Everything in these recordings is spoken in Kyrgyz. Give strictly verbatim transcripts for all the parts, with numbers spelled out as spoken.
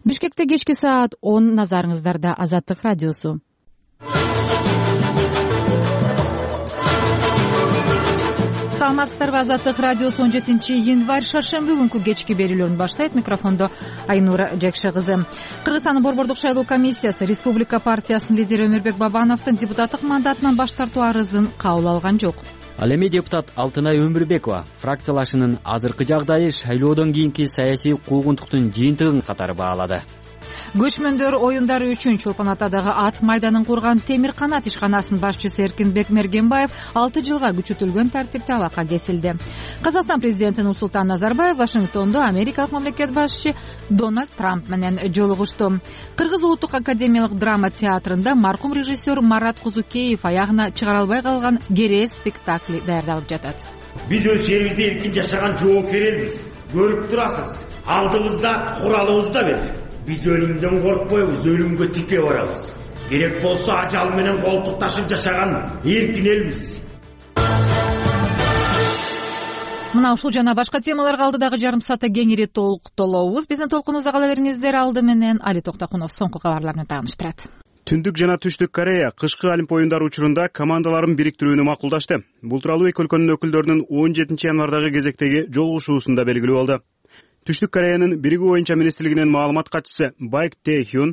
Бишкекте кечки саат он, назарыңыздарда Азаттык радиосу. Саламатсыздарбы, Азаттык радиосу он жетинчи январь шаршемби күнкү кечки берүүлөрүн баштайт. Микрофондо Айнура Жекше кызы. Кыргызстандын Борбордук шайлоо комиссиясы Республика партиясынын лидери Өмүрбек Бабановдун депутаттык мандатынан баш тартуу арызын кабыл алган жок. Ал эми депутат Алтынай Өмүрбекова фракциялашынын азыркы жагдайы шайлоодон кийинки саясий куугунтуктун жыйынтыгын катары баалады. Көчмөндөр оюндары үчүн Чолпон Атадагы ат майданын курган Темир канат ишканасынын башчысы Эркинбек Мергенбаев алты жылга күчөтүлгөн тартипте абакка кесилди. Казакстан президенти Нурсултан Назарбаев Вашингтондо америкалык мамлекет башчысы Дональд Трамп менен жолугушту. Кыргыз улуттук академиялык драма театрында маркум режиссер Марат Кузукеев аягына чыгара албай калган Керээ спектакли даярдалып жатат. Биз өз жерибизде эркин жашаган жоопкер элбиз. Көрүп турасыз, алдыбызда куралыбызда бер. Биз өлүмдөн коркпойбуз, өлүмгө тике барабыз. Керек болсо ажал менен колтукташып жашаган эркин элбиз. Мына ушул жана башка темаларга алдыдагы жарым саатта кеңири толуктолобуз. Биздин толкунубузда кала бериңиздер. Алды менен Али Токтокунов соңку кабарлар менен тааныштырат. Түндүк жана Түштүк Корея кышкы Олимп оюндары учурунда командаларын бириктирүүнү макулдашты. Бул тууралуу эки өлкөнүн өкүлдөрүнүн он жетинчи январдагы кезектеги жолугушуусунда белгилүү болду. Түштүк Кореянын биригүү оюнча министрлигинин маалымат катчысы Байк Тэхюн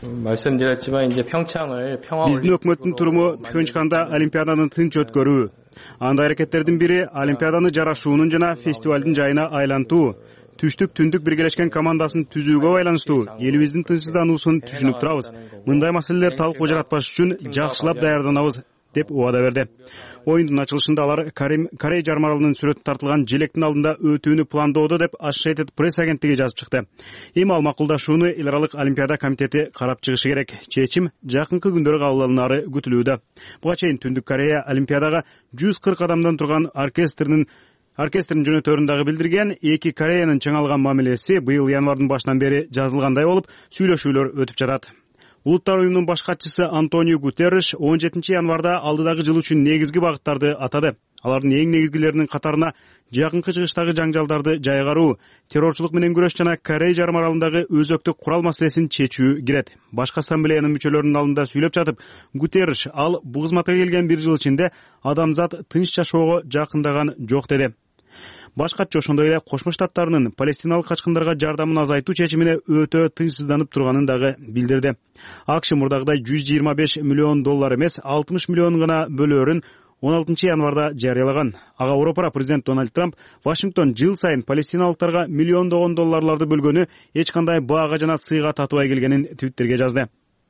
биздин өкмөттүн туруму Пхенчханда Олимпиаданы тынч өткөрүү. Анда аракеттердин бири Олимпиаданы жарашуунун жана фестивалдын жайына айлантуу. Түштүк түндүк биргелешкен командасын түзүүгө байланыштуу элибиздин тынчсыздануусун түшүнүп турабыз. Мындай маселелер талкуу жаратпаш үчүн жакшылап даярданабыз деп убада берди. Оюндун ачылышында алар Корей жармаралынын сүрөтү тартылган желектин алдында өтүүнү пландоодо деп Associated Press агенттиги жазып чыкты. Эми ал макулдашууну эл аралык Олимпиада комитети карап чыгышы керек. Чечим жакынкы күндөрү кабыл алынары күтүлүүдө. Буга чейин Түндүк Корея Олимпиадага жүз кырк адамдан турган оркестрдин оркестрдин жөнөтөрүн дагы билдирген. Эки Кореянын чыңалган мамилеси быйыл январдын башынан бери жазылгандай болуп, сүйлөшүүлөр өтүп жатат. Улуттар уюмунун баш катчысы Антонио Гутерриш он жетинчи январда алдыдагы жыл үчүн негизги багыттарды атады. Алардын эң негизгилеринин катарына жакынкы чыгыштагы жаңжалдарды жайгаруу, террорчулук менен күрөш жана Корей жармаралындагы өзөктүк курал маселесин чечүү кирет. Башкы ассамблеянын мүчөлөрүнүн алдында сүйлөп жатып, Гутерриш ал бул кызматка келген бир жыл ичинде адамзат тынч жашоого жакындаган жок деди. Баш катчы ошондой эле Кошмо Штаттарынын палестиналык качкындарга жардамын азайтуу чечимине өтө тынчсызданып турганын дагы билдирди. АКШ мурдагыдай жүз жыйырма беш миллион доллар эмес, алтымыш миллион гана бөлөөрүн он алтынчы январда жарыялаган. Ага Европа президент Дональд Трамп Вашингтон жыл сайын палестиналыктарга миллиондогон долларларды бөлгөнү эч кандай баага жана сыйга татыбай келгенин Твиттерге жазды.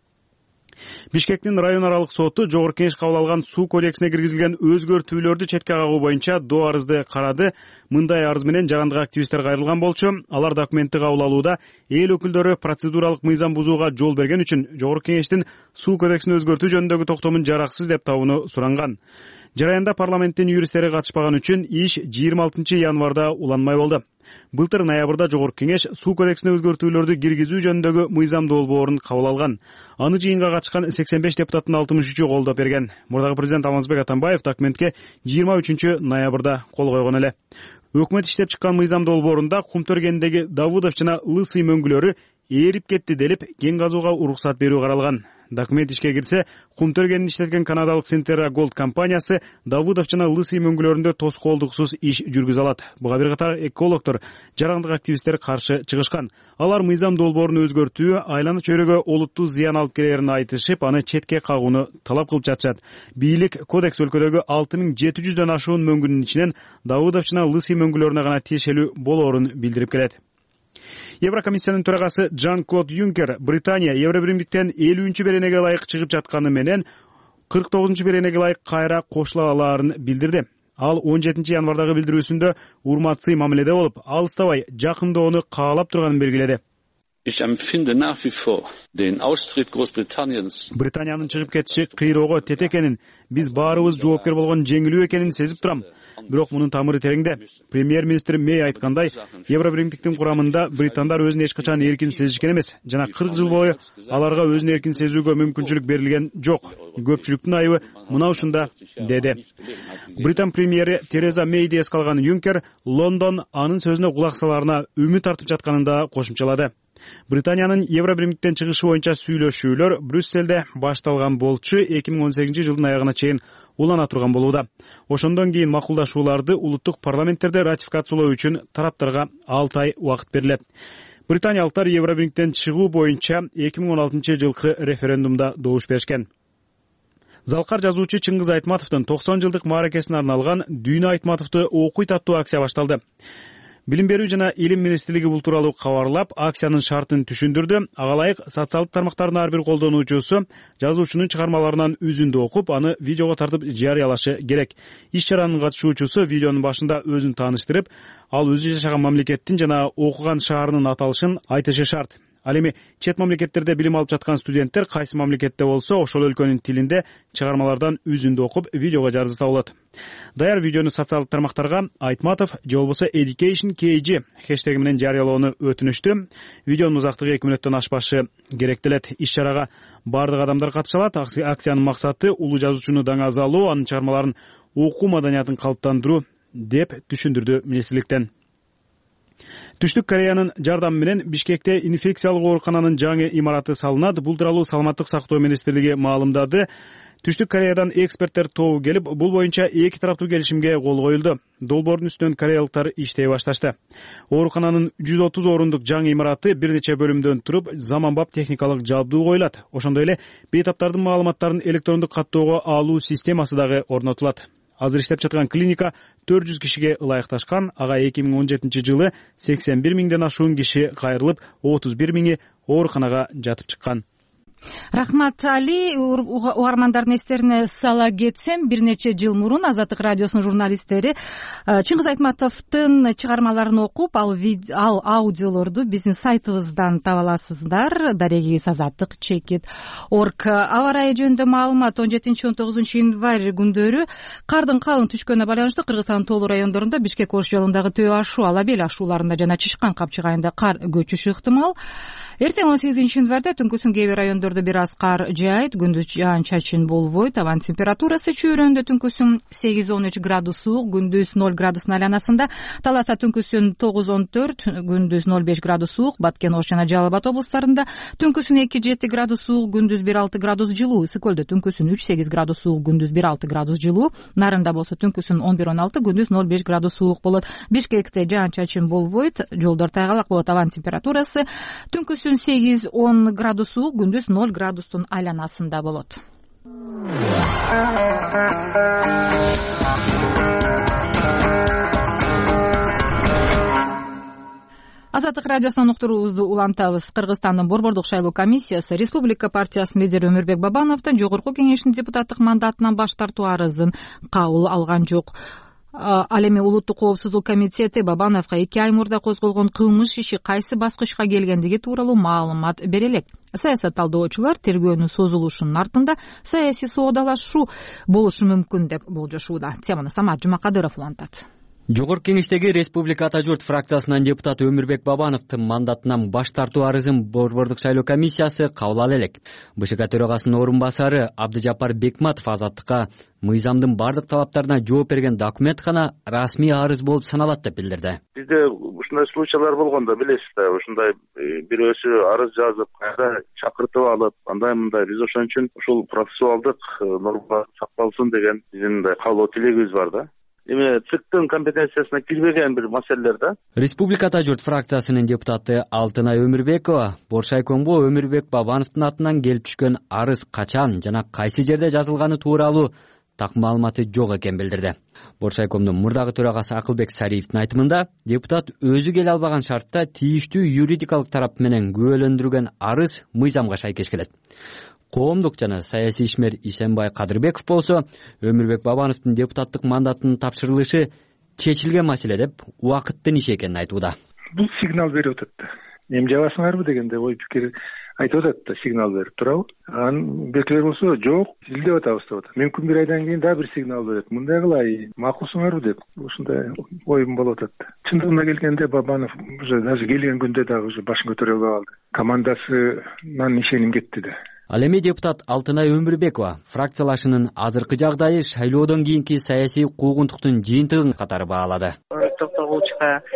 Бишкектин район аралык соту жогорку кеңеш кабыл алган суу кодексине киргизилген өзгөртүүлөрдү четке кагуу боюнча до арызды карады. Мындай арыз менен жарандык активисттер кайрылган болчу. Алар документти кабыл алууда эл өкүлдөрү процедуралык мыйзам бузууга жол берген үчүн жогорку кеңештин суу кодексин өзгөртүү жөнүндөгү токтомун жараксыз деп табууну суранган. Жараянда парламенттин юристтери катышпаган үчүн иш жыйырма алтынчы январда уланмай болду. Былтыр ноябрда жогорку кеңеш суу кодексине өзгөртүүлөрдү киргизүү жөнүндөгү мыйзам долбоорун кабыл алган. Аны жыйынга катышкан сексен беш депутаттын алтымыш үчү колдоп берген. Мурдагы президент Алмазбек Атамбаев документке жыйырма үчүнчү ноябрда кол койгон эле. Өкмөт иштеп чыккан мыйзам долбоорунда Кумтөргендеги Давудов жана Лысый мөңгүлөрү ээрип кетти делип кен казууга уруксат берүү каралган. Документ ишке кирсе, Кумтөргенин иштеткен канадалык Синтера Голд компаниясы Давудов жана Лысый мөңгүлөрүндө тоскоолдуксуз иш жүргүзө алат. Буга бир катар экологдор, жарандык активисттер каршы чыгышкан. Алар мыйзам долбоорун өзгөртүү айлана чөйрөгө олуттуу зыян алып келерин айтышып, аны четке кагууну талап кылып жатышат. Бийлик кодекс өлкөдөгү алты миң жети жүздөн ашуун мөңгүнүн ичинен Давудов жана Лысый мөңгүлөрүнө гана тиешелүү болоорун билдирип келет. Еврокомиссиянын төрагасы Жан-Клод Юнкер Британия Евробиримдиктен элүүнчү беренеге ылайык чыгып жатканы менен кырк тогузунчу беренеге ылайык кайра кошула алаарын билдирди. Ал он жетинчи январдагы билдирүүсүндө урматсый мамиледе болуп, алыстабай жакындоону каалап турганын белгиледи. Британиянын чыгып кетиши кыйроого тете экенин, биз баарыбыз жоопкер болгон жеңилүү экенин сезип турам. Бирок мунун тамыры тереңде. Премьер-министр Мэй айткандай, Евробиримдиктин курамында британдар өзүн эч качан эркин сезишкен эмес жана кырк жыл бою аларга өзүн эркин сезүүгө мүмкүнчүлүк берилген жок. Көпчүлүктүн айыбы мына ушунда, деди. Британ премьери Тереза Мэйди эске алган Юнкер Лондон анын сөзүнө кулак салаарына үмүт артып жатканын да кошумчалады. Британиянын Евробиримдиктен чыгышы боюнча сүйлөшүүлөр Брюссельде башталган болчу эки миң он сегизинчи жылдын аягына чейин улана турган болууда. Ошондон кийин макулдашууларды улуттук парламенттерде ратификациялоо үчүн тараптарга алты ай убакыт берилет. Британиялыктар Евробиримдиктен чыгуу боюнча эки миң он алтынчы жылкы референдумда добуш беришкен. Залкар жазуучу Чыңгыз Айтматовдун токсон жылдык мааракесине арналган Дүйнө Айтматовду окуйт аттуу акция башталды. Билим берүү жана илим министрлиги бул тууралуу кабарлап, акциянын шартын түшүндүрдү. Ага ылайык социалдык тармактардын ар бир колдонуучусу жазуучунун чыгармаларынан үзүндү окуп, аны видеого тартып жарыялашы керек. Иш чаранын катышуучусу видеонун башында өзүн тааныштырып, ал өзү жашаган мамлекеттин жана окуган шаарынын аталышын айтышы шарт. Ал эми чет мамлекеттерде билим алып жаткан студенттер кайсы мамлекетте болсо, ошол өлкөнүн тилинде чыгармалардан үзүндү окуп, видеого жаргызса болот. Даяр видеону социалдык тармактарга Айтматов же болбосо Education кей джи хэштеги менен жарыялоону өтүнүштү. Видеонун узактыгы эки мүнөттөн ашпашы керектелет. Иш чарага бардык адамдар катыша алат. Акциянын максаты улуу жазуучуну даңазалоо, анын чыгармаларын окуу маданиятын калыптандыруу деп түшүндүрдү министрликтен. Түштүк Кореянын жардамы менен Бишкекте инфекциялык оорукананын жаңы имараты салынат. Бул тууралуу Саламаттык сактоо министрлиги маалымдады. Түштүк Кореядан эксперттер тобу келип, бул боюнча эки тараптуу келишимге кол коюлду. Долбоордун үстүнөн кореялыктар иштей башташты. Оорукананын жүз отуз орундук жаңы имараты бир нече бөлүмдөн туруп, заманбап техникалык жабдуу коюлат. Ошондой эле бейтаптардын маалыматтарын электрондук каттоого алуу системасы дагы орнотулат. Азыр иштеп жаткан клиника төрт жүз кишиге ылайыкташкан. Ага эки миң он жетинчи жылы сексен бир миңден ашуун киши кайрылып, отуз бир миңи ооруканага жатып чыккан. Рахмат Али. Угармандардын эстерине сала кетсем, бир нече жыл мурун Азаттык радиосунун журналисттери Чыңгыз Айтматовдун чыгармаларын окуп, ал ал аудиолорду биздин сайтыбыздан таба аласыздар. Дарегибиз азаттык чекит точка орг. Аба ырайы жөнүндө маалымат он жетинчи он тогузунчу январь күндөрү кардын калың түшкөнүнө байланыштуу Кыргызстандын тоолуу райондорунда Бишкек Ош жолундагы Төө ашуу, Ала бел ашууларында жана Чышкан капчык айында кар көчүшү ыктымал. Эртең он сегизинчи январда түнкүсүн кээ бир райондордо бир аз кар жаайт, күндүз жаан-чачын болбойт. Абан температурасы чөйрөндө түнкүсүн сегиз он үч градус суук, күндүз ноль градустун айланасында. Таласа түнкүсүн тогуз он төрт, күндүз ноль беш градус суук. Баткен, Ош жана Жалал Абад облустарында түнкүсүн эки жети градус суук, күндүз бир алты градус жылуу. Ысык көлдө түнкүсүн үч сегиз градус суук, күндүз бир алты градус жылуу. Нарында болсо түнкүсүн он бир он алты, күндүз ноль беш градус суук болот. Бишкекте жаан-чачын болбойт, жолдор тайгалак болот. Абан температурасы түнкүсүн сегиз он градус суук, күндүз ноль градустун айланасында болот. Азаттык радиосунан уктуруубузду улантабыз. Кыргызстандын Борбордук шайлоо комиссиясы Республика партиясынын лидери Өмүрбек Бабановдун жогорку кеңештин депутаттык мандатынан баш тартуу арызын кабыл алган жок. Ал эми улуттук коопсуздук комитети Бабановго эки ай мурда козголгон кылмыш иши кайсы баскычка келгендиги тууралуу маалымат бере элек. Саясат талдоочулар тергөөнүн созулушунун артында саясий соодалашуу болушу мүмкүн деп болжошууда. Теманы Самат Жумакадыров улантат. Жогорку кеңештеги Республика Ата журт фракциясынын депутаты Өмүрбек Бабановдун мандатынан баш тартуу арызын Борбордук шайлоо комиссиясы кабыл ала элек. БШК төрагасынын орун басары Абдыжапар Бекматов Азаттыкка мыйзамдын бардык талаптарына жооп берген документ гана расмий арыз болуп саналат деп билдирди. Бизде ушундай случайлар болгондо билесиз да, ушундай бирөөсү арыз жазып, кайра чакыртып алып, андай мындай биз ошон үчүн ушул процессуалдык норма сакталсын деген биздин каалоо тилегибиз бар да. Эми ЦИКтын компетенциясына кирбеген бир маселелер да. Республика Ата журт фракциясынын депутаты Алтынай Өмүрбекова Боршайкомго Өмүрбек Бабановдун атынан келип түшкөн арыз качан жана кайсы жерде жазылганы тууралуу так маалыматы жок экенин билдирди. Боршайкомдун мурдагы төрагасы Акылбек Сариевдин айтымында, депутат өзү келе албаган шартта тийиштүү юридикалык тарап менен күбөлөндүргөн арыз мыйзамга шайкеш келет. Коомдук жана саясий ишмер Исенбай Кадырбеков болсо Өмүрбек Бабановдун депутаттык мандатынын тапшырылышы чечилген маселе деп убакыттын иши экенин айтууда. Бул сигнал берип атат да. Эми жабасыңарбы дегенде ой пикир айтып атат да, сигнал берип турабы. Анын бекилер болсо жок, илдеп атабыз деп атат. Мүмкүн бир айдан кийин дагы бир сигнал берет. Мындай кылай, макулсуңарбы деп. Ушундай оюм болуп атат. Чындыгына келгенде Бабанов уже даже келген күндө дагы уже башын көтөрө албай калды. Командасынан ишеним кетти да. Ал эми депутат Алтынай Өмүрбекова фракциялашынын азыркы жагдайы шайлоодон кийинки саясий куугунтуктун жыйынтыгын катары баалады. Токтогулчка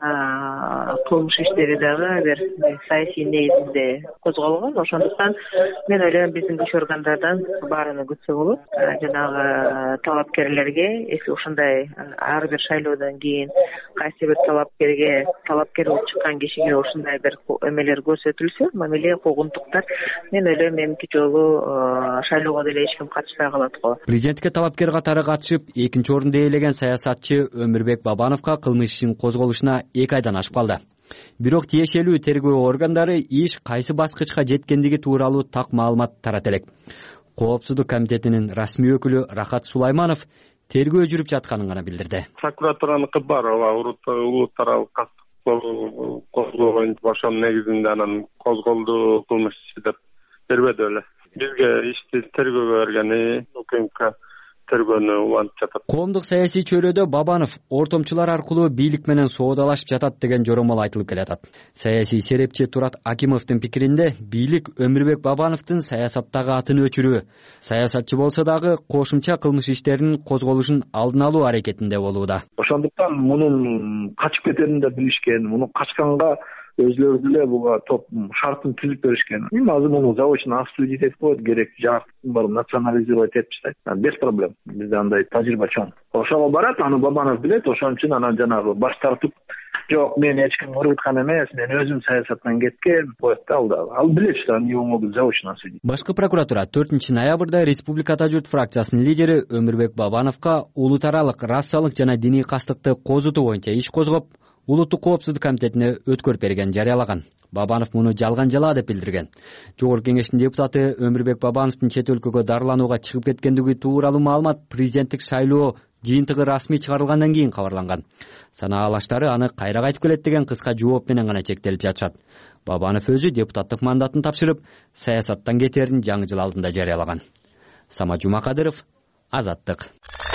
кылмыш иштери дагы бир саясий негизде козголгон. Ошондуктан мен ойлойм биздин күч органдардан баарыны күтсө болот. Жанагы талапкерлерге если ушундай ар бир шайлоодон кийин кайсы бир талапкерге талапкер болуп чыккан кишиге ушундай бир эмелер көрсөтүлсө, мамиле куугунтуктар, мен ойлойм эмки жолу шайлоого деле эч ким катышпай калат го. Президенттикке талапкер катары катышып, экинчи орунду ээлеген саясатчы Өмүрбек Бабановго кылмыш ишин козголушуна эки айдан ашып калды. Бирок тиешелүү тергөө органдары иш кайсы баскычка жеткендиги тууралуу так маалымат тарата элек. Коопсуздук комитетинин расмий өкүлү Рахат Сулайманов тергөө жүрүп жатканын гана билдирди. Прокуратураныкы бар, улуу тарап козгоо боюнча ошонун негизинде анан козголду кылмыш иши деп бербеди эле. Бизге ишти тергөөгө бергени УКМК тергөөнү улантып жатат. Коомдук саясий чөйрөдө Бабанов ортомчулар аркылуу бийлик менен соодалашып жатат деген жоромол айтылып келатат. Саясий серепчи Турат Акимовдун пикиринде бийлик Өмүрбек Бабановдун саясаттагы атын өчүрүү, саясатчы болсо дагы кошумча кылмыш иштеринин козголушун алдын алуу аракетинде болууда. Ошондуктан мунун качып кетерин да билишкен, муну качканга өзлөрү деле буга топ шартын түзүп беришкен. Эми азыр муну заочно осудить этип коет, керек жактын баарын национализировать этип таштайт. Без проблем. Бизде андай тажрыйба чоң. Ошого барат, аны Бабанов билет, ошон үчүн анан жанагы баш тартып, жок, мен эч ким уруткан эмес, мен өзүм саясаттан кеткен, коет да ал да. Ал билет, что они могут заочно осудить. Башкы прокуратура төртүнчү ноябрда Республикада журт фракциясынын лидери Өмүрбек Бабановго улут аралык расалык жана диний кастыкты козутуу боюнча иш козгоп, Улуттук коопсуздук комитетине өткөрүп берген жарыялаган. Бабанов муну жалган жала деп билдирген. Жогорку кеңештин депутаты Өмүрбек Бабановдун чет өлкөгө дарыланууга чыгып кеткендиги тууралуу маалымат президенттик шайлоо жыйынтыгы расмий чыгарылгандан кийин кабарланган. Санаалаштары аны кайра кайтып келет деген кыска жооп менен гана чектелип жатышат. Бабанов өзү депутаттык мандатын тапшырып, саясаттан кетерин жаңы жыл алдында жарыялаган. Самат Жумакадыров, Азаттык.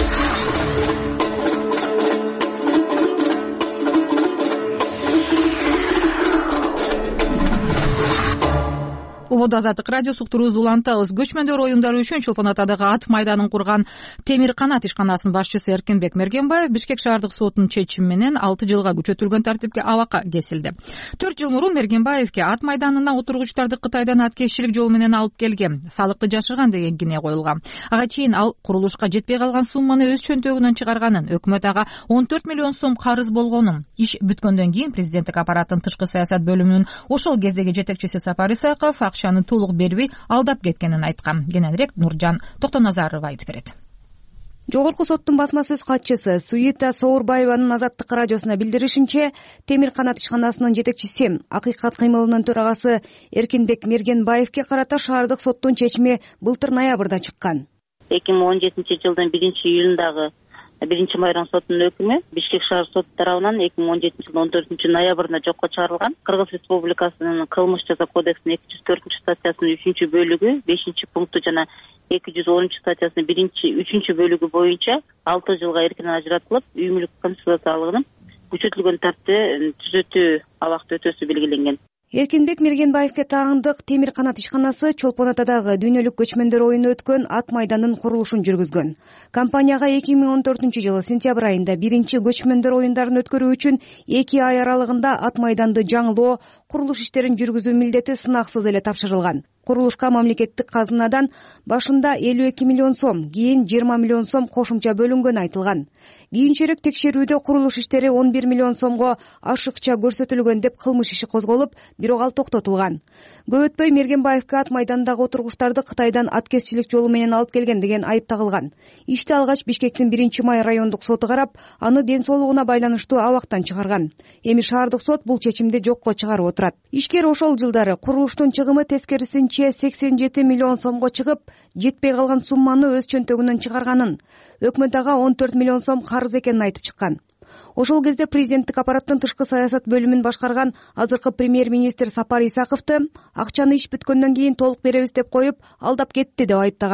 Убада Азаттык радиосу уктурууз улантабыз. Көчмөндөр оюндары үчүн Чолпон Атадагы ат майданын курган Темир канат ишканасынын башчысы Эркинбек Мергенбаев Бишкек шаардык сотунун чечими менен алты жылга күчөтүлгөн тартипке абакка кесилди. төрт жыл мурун Мергенбаевке ат майданына отургучтарды Кытайдан аткезчилик жолу менен алып келген, салыкты жашырган деген кине коюлган. Ага чейин ал курулушка жетпей калган сумманы өз чөнтөгүнөн чыгарганын, өкмөт ага он төрт миллион сом карыз болгонун, иш бүткөндөн кийин президенттик аппараттын тышкы саясат бөлүмүнүн ошол кездеги жетекчиси Сапар Исаков акчаны толук бербей алдап кеткенин айткан. Кененирээк Нуржан Токтоназарова айтып берет. Жогорку соттун басма сөз катчысы Суита Соорбаеванын Азаттык радиосуна билдиришинче, Темир канат ишканасынын жетекчиси, Акыйкат кыймылынын төрагасы Эркинбек Мергенбаевке карата шаардык соттун чечими былтыр ноябрда чыккан. эки миң он жетинчи жылдын биринчи июлундагы биринчи майрам сотунун өкүмү Бишкек шаар соту тарабынан эки миң он жетинчи жылдын он төртүнчү ноябрында жокко чыгарылган. Кыргыз Республикасынын кылмыш жаза кодексинин эки жүз төртүнчү статьясынын үчүнчү бөлүгү бешинчи пункту жана эки жүз онунчу статьясынын биринчи үчүнчү бөлүгү боюнча алты жылга эркинен ажыратылып, үй мүлк конфискациялыгынын күчөтүлгөн тартипте түзөтүү абакта өтөөсү белгиленген. Эркинбек Мергенбаевке таандык Темир канат ишканасы Чолпон Атадагы дүйнөлүк көчмөндөр оюну өткөн ат майданын курулушун жүргүзгөн. Компанияга эки миң он төртүнчү жылы сентябрь айында биринчи көчмөндөр оюндарын өткөрүү үчүн эки ай аралыгында ат майданды жаңылоо, курулуш иштерин жүргүзүү милдети сынаксыз эле тапшырылган. Курулушка мамлекеттик казынадан башында элүү эки миллион сом, кийин жыйырма миллион сом кошумча бөлүнгөнү айтылган. Кийинчерээк текшерүүдө курулуш иштери он бир миллион сомго ашыкча көрсөтүлгөн деп кылмыш иши козголуп, бирок ал токтотулган. Көп өтпөй Мергенбаевке ат майдандагы отургучтарды Кытайдан аткезчилик жолу менен алып келген деген айып тагылган. Ишти алгач Бишкектин биринчи май райондук соту карап, аны ден соолугуна байланыштуу абактан чыгарган. Эми шаардык сот бул чечимди жокко чыгарып отурат. Ишкер ошол жылдары курулуштун чыгымы тескерисинче сексен жети миллион сомго чыгып, жетпей калган сумманы өз чөнтөгүнөн чыгарганын, өкмөт ага он төрт миллион сом карыз экенин айтып чыккан. Ошол кезде президенттик аппараттын тышкы саясат бөлүмүн башкарган азыркы премьер-министр Сапар Исаковду акчаны иш бүткөндөн кийин толук беребиз деп коюп, алдап кетти деп айыптаган.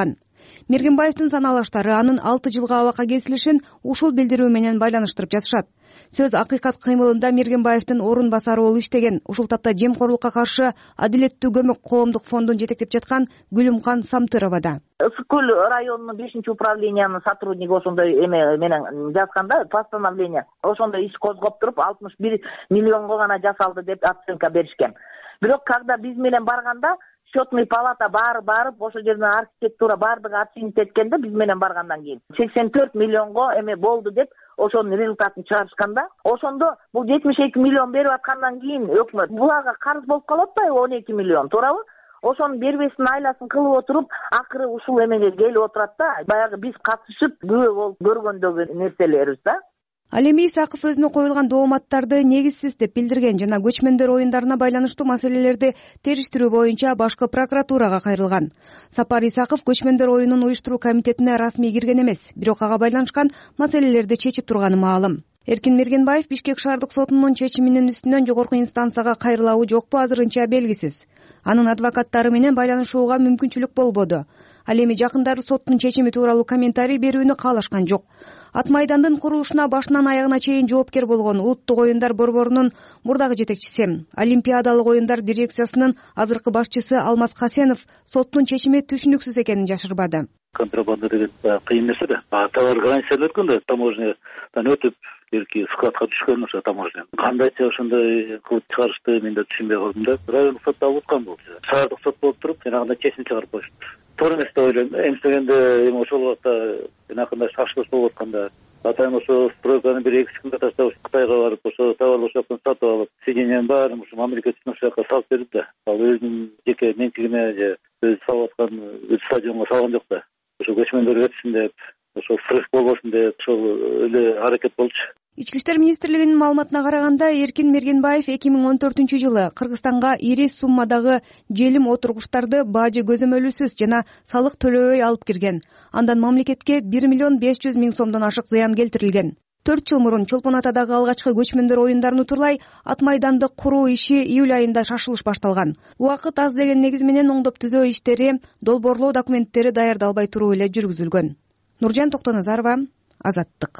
Мергенбаевдин саналаштары анын алты жылга абакка кесилишин ушул билдирүү менен байланыштырып жатышат. Сөз акыйкат кыймылында Мергенбаевдин орун басары болуп иштеген. Ушул тапта жемкорлукка каршы адилеттүү көмөк коомдук фондун жетектеп жаткан Гүлүмкан Самтырова да. Ысык көл районунун бешинчи управлениянын сотрудниги ошондой эме менен жазганда постановление ошондой иш козгоп туруп алтымыш бир миллионго гана жасалды деп оценка беришкен. Бирок когда биз менен барганда счетный палата баары барып ошол жерден архитектура баардыгы оценить эткенде биз менен баргандан кийин сексен төрт миллионго эме болду деп ошонун результатын чыгарышканда ошондо бул жетимиш эки миллион берип аткандан кийин өкмөт буларга карыз болуп калып атпайбы он эки миллион туурабы? Ошонун бербестин айласын кылып отуруп акыры ушул эмеге келип отурат да. Баягы биз катышып күбө болуп көргөндөгү нерселерибиз да. Ал эми Исаков өзүнө коюлган дооматтарды негизсиз деп билдирген жана көчмөндөр оюндарына байланыштуу маселелерди териштирүү боюнча башкы прокуратурага кайрылган. Сапар Исаков көчмөндөр оюнун уюштуруу комитетине расмий кирген эмес, бирок ага байланышкан маселелерди чечип турганы маалым. Эркин Мергенбаев Бишкек шаардык сотунун чечиминин үстүнөн жогорку инстанцияга кайрылабы жокпу азырынча белгисиз. Анын адвокаттары менен байланышууга мүмкүнчүлүк болбоду. Ал эми жакындары соттун чечими тууралуу комментарий берүүнү каалашкан жок. Ат майдандын курулушуна башынан аягына чейин жоопкер болгон Улуттук оюндар борборунун мурдагы жетекчиси, Олимпиадалык оюндар дирекциясынын азыркы башчысы Алмаз Касенов соттун чечими түшүнүксүз экенин жашырбады. Контрабанда деген кыйын нерсе да. Товар границадан өткөндө таможнядан өтүп берки складка түшкөн ошо таможня. Кандайча ошондой кылып чыгарышты мен да түшүнбөй калдым да. Райондук сотто алып аткан болчу. Шаардык сот болуп туруп, жанагындай чечим чыгарып коюшту. Туура эмес деп ойлойм да. Эместегенде эми ошол убакта жанакындай шашылыш болуп атканда атайын ошо стройканы бир эки күндө таштап Кытайга барып, ошо товар ошол жактан сатып алып, сведениянын баарын ушул мамлекеттин ошол жака салып берди да. Ал өзүнүн жеке менчигине же өзү салып аткан стадионго салган жок да. Ошо көчмөндөр өтсүн деп, ошо стресс болбосун деп, ошол эле аракет болчу. Ички иштер министрлигинин маалыматына караганда, Эркин Мергенбаев эки миң он төртүнчү жылы Кыргызстанга ири суммадагы желим отургучтарды бажы көзөмөлүсүз жана салык төлөбөй алып кирген. Андан мамлекетке бир миллион беш жүз миң сомдон ашык зыян келтирилген. төрт жыл мурун Чолпон Атадагы алгачкы көчмөндөр оюндарын утурлай Ат майданды куруу иши июль айында шашылыш башталган. Убакыт аз деген негиз менен оңдоп түзөө иштери, долбоорлоо документтери даярдалбай туруу эле жүргүзүлгөн. Нуржан Токтоназарова, Азаттык.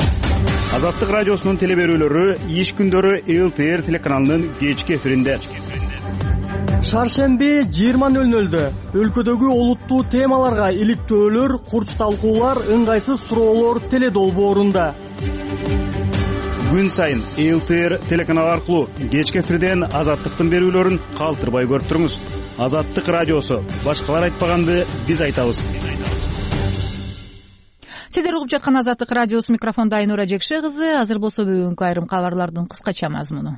Азаттык радиосунун телеберүүлөрү иш күндөрү эл тэ эр телеканалынын кечки эфиринде. Шаршемби жыйырма нөл нөлдө өлкөдөгү олуттуу темаларга иликтөөлөр, курч талкуулар, ыңгайсыз суроолор теледолбоорунда. Күн сайын эл тэ эр телеканалы аркылуу кечки эфирден Азаттыктын берүүлөрүн калтырбай көрүп туруңуз. Азаттык радиосу. Башкалар айтпаганды биз айтабыз. Сиздер угуп жаткан Азаттык радиосу, микрофонда Айнура Жекше кызы. Азыр болсо бүгүнкү айрым кабарлардын кыскача мазмуну.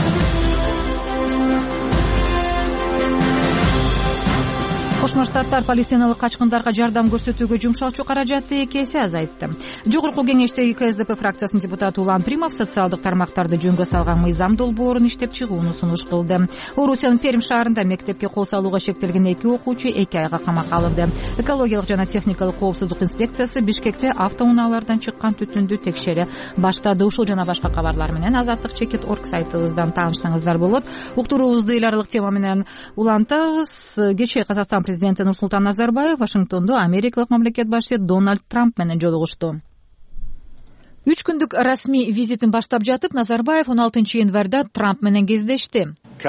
Кошмо Штаттар палестиналык качкындарга жардам көрсөтүүгө жумшалчу каражатты эки эсе азайтты. Жогорку кеңештеги ка эс дэ пэ фракциясынын депутаты Улан Примов социалдык тармактарды жөнгө салган мыйзам долбоорун иштеп чыгууну сунуш кылды. Орусиянын Пермь шаарында мектепке кол салууга шектелген эки окуучу эки айга камакка алынды. Экологиялык жана техникалык коопсуздук инспекциясы Бишкекте автоунаалардан чыккан түтүндү текшере баштады. Ушул жана башка кабарлар менен азаттык чекит точка орг сайтыбыздан таанышсаңыздар болот. Уктуруубузду эл аралык тема менен улантабыз. Кечээ Казакстан президенти Нурсултан Назарбаев Вашингтондо америкалык мамлекет башчысы Дональд Трамп менен жолугушту. Үч күндүк расмий визитин баштап жатып, Назарбаев он алтынчы январда Трамп менен кездешти.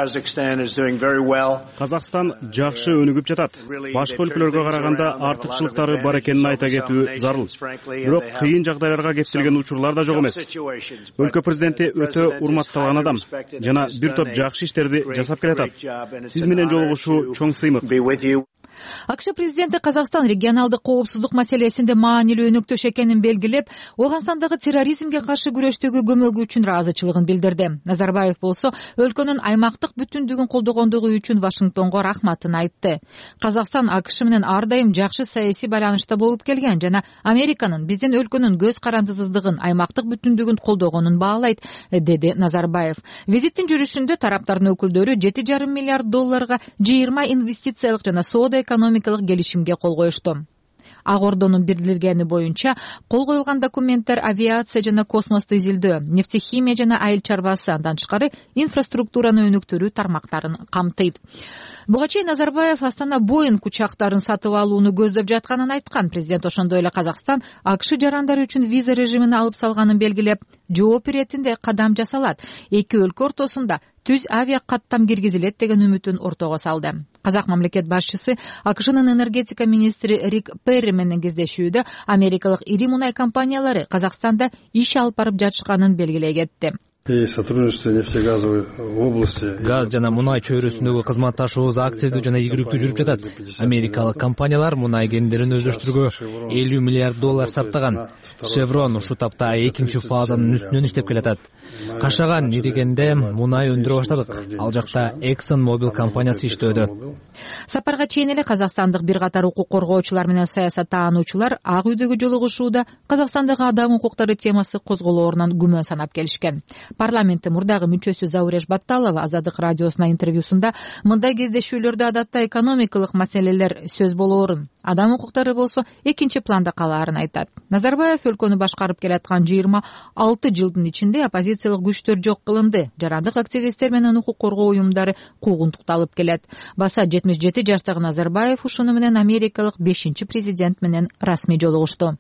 Казакстан жакшы өнүгүп жатат. Башка өлкөлөргө караганда артыкчылыктары бар экенин айта кетүү зарыл. Бирок кыйын жагдайларга кептелген учурлар да жок эмес. Өлкө президенти өтө урматталган адам жана бир топ жакшы иштерди жасап келатат. Сиз менен жолугушуу чоң сыймык. АКШ президенти Казакстан регионалдык коопсуздук маселесинде маанилүү өнөктөш экенин белгилеп, Ооганстандагы терроризмге каршы күрөштөгү көмөгү үчүн ыраазычылыгын билдирди. Назарбаев болсо өлкөнүн аймактык бүтүндүгүн колдогондугу үчүн Вашингтонго рахматын айтты. Казакстан АКШ менен ар дайым жакшы саясий байланышта болуп келген жана Американын биздин өлкөнүн көз карандысыздыгын, аймактык бүтүндүгүн колдогонун баалайт, деди Назарбаев. Визиттин жүрүшүндө тараптардын өкүлдөрү жети жарым миллиард долларга жыйырма инвестициялык жана соода экономикалык келишимге кол коюшту. Ак Ордонун билдиргени боюнча, кол коюлган документтер авиация жана космосту изилдөө, нефтехимия жана айыл чарбасы, андан тышкары инфраструктураны өнүктүрүү тармактарын камтыйт. Буга чейин Назарбаев Астана Боинг учактарын сатып алууну көздөп жатканын айткан. Президент ошондой эле Казакстан АКШ жарандары үчүн виза режимин алып салганын белгилеп, жооп иретинде кадам жасалат. Эки өлкө ортосунда түз авиа каттам киргизилет деген үмүтүн ортого салды. Казак мамлекет башчысы АКШнын энергетика министри Рик Перри менен кездешүүдө америкалык ири мунай компаниялары Казакстанда иш алып барып жатышканын белгилей кетти. Сотрудничество нефтегазовой области. Газ жана мунай чөйрөсүндөгү кызматташуубуз активдүү жана ийгиликтүү жүрүп жатат. Америкалык компаниялар мунай кендерин өздөштүрүүгө элүү миллиард доллар сарптаган. Chevron ушул тапта экинчи фазанын үстүнөн иштеп келатат. Кашаган Ниригенде мунай өндүрө баштадык. Ал жакта Exxon Mobil компаниясы иштөөдө. Сапарга чейин эле казакстандык бир катар укук коргоочулар менен саясаттаануучулар Ак үйдөгү жолугушууда Казакстандагы адам укуктары темасы козголоорунан күмөн санап келишкен. Парламенттин мурдагы мүчөсү Зауреш Батталова Азаттык радиосуна интервьюсунда мындай кездешүүлөрдө адатта экономикалык маселелер сөз болоорун, адам укуктары болсо экинчи планда калаарын айтат. Назарбаев өлкөнү башкарып келаткан жыйырма алты жылдын ичинде оппозициялык күчтөр жок кылынды. Жарандык активисттер менен укук коргоо уюмдары куугунтукталып келет. Баса жетимиш жети жаштагы Назарбаев ушуну менен америкалык бешинчи президент менен расмий жолугушту.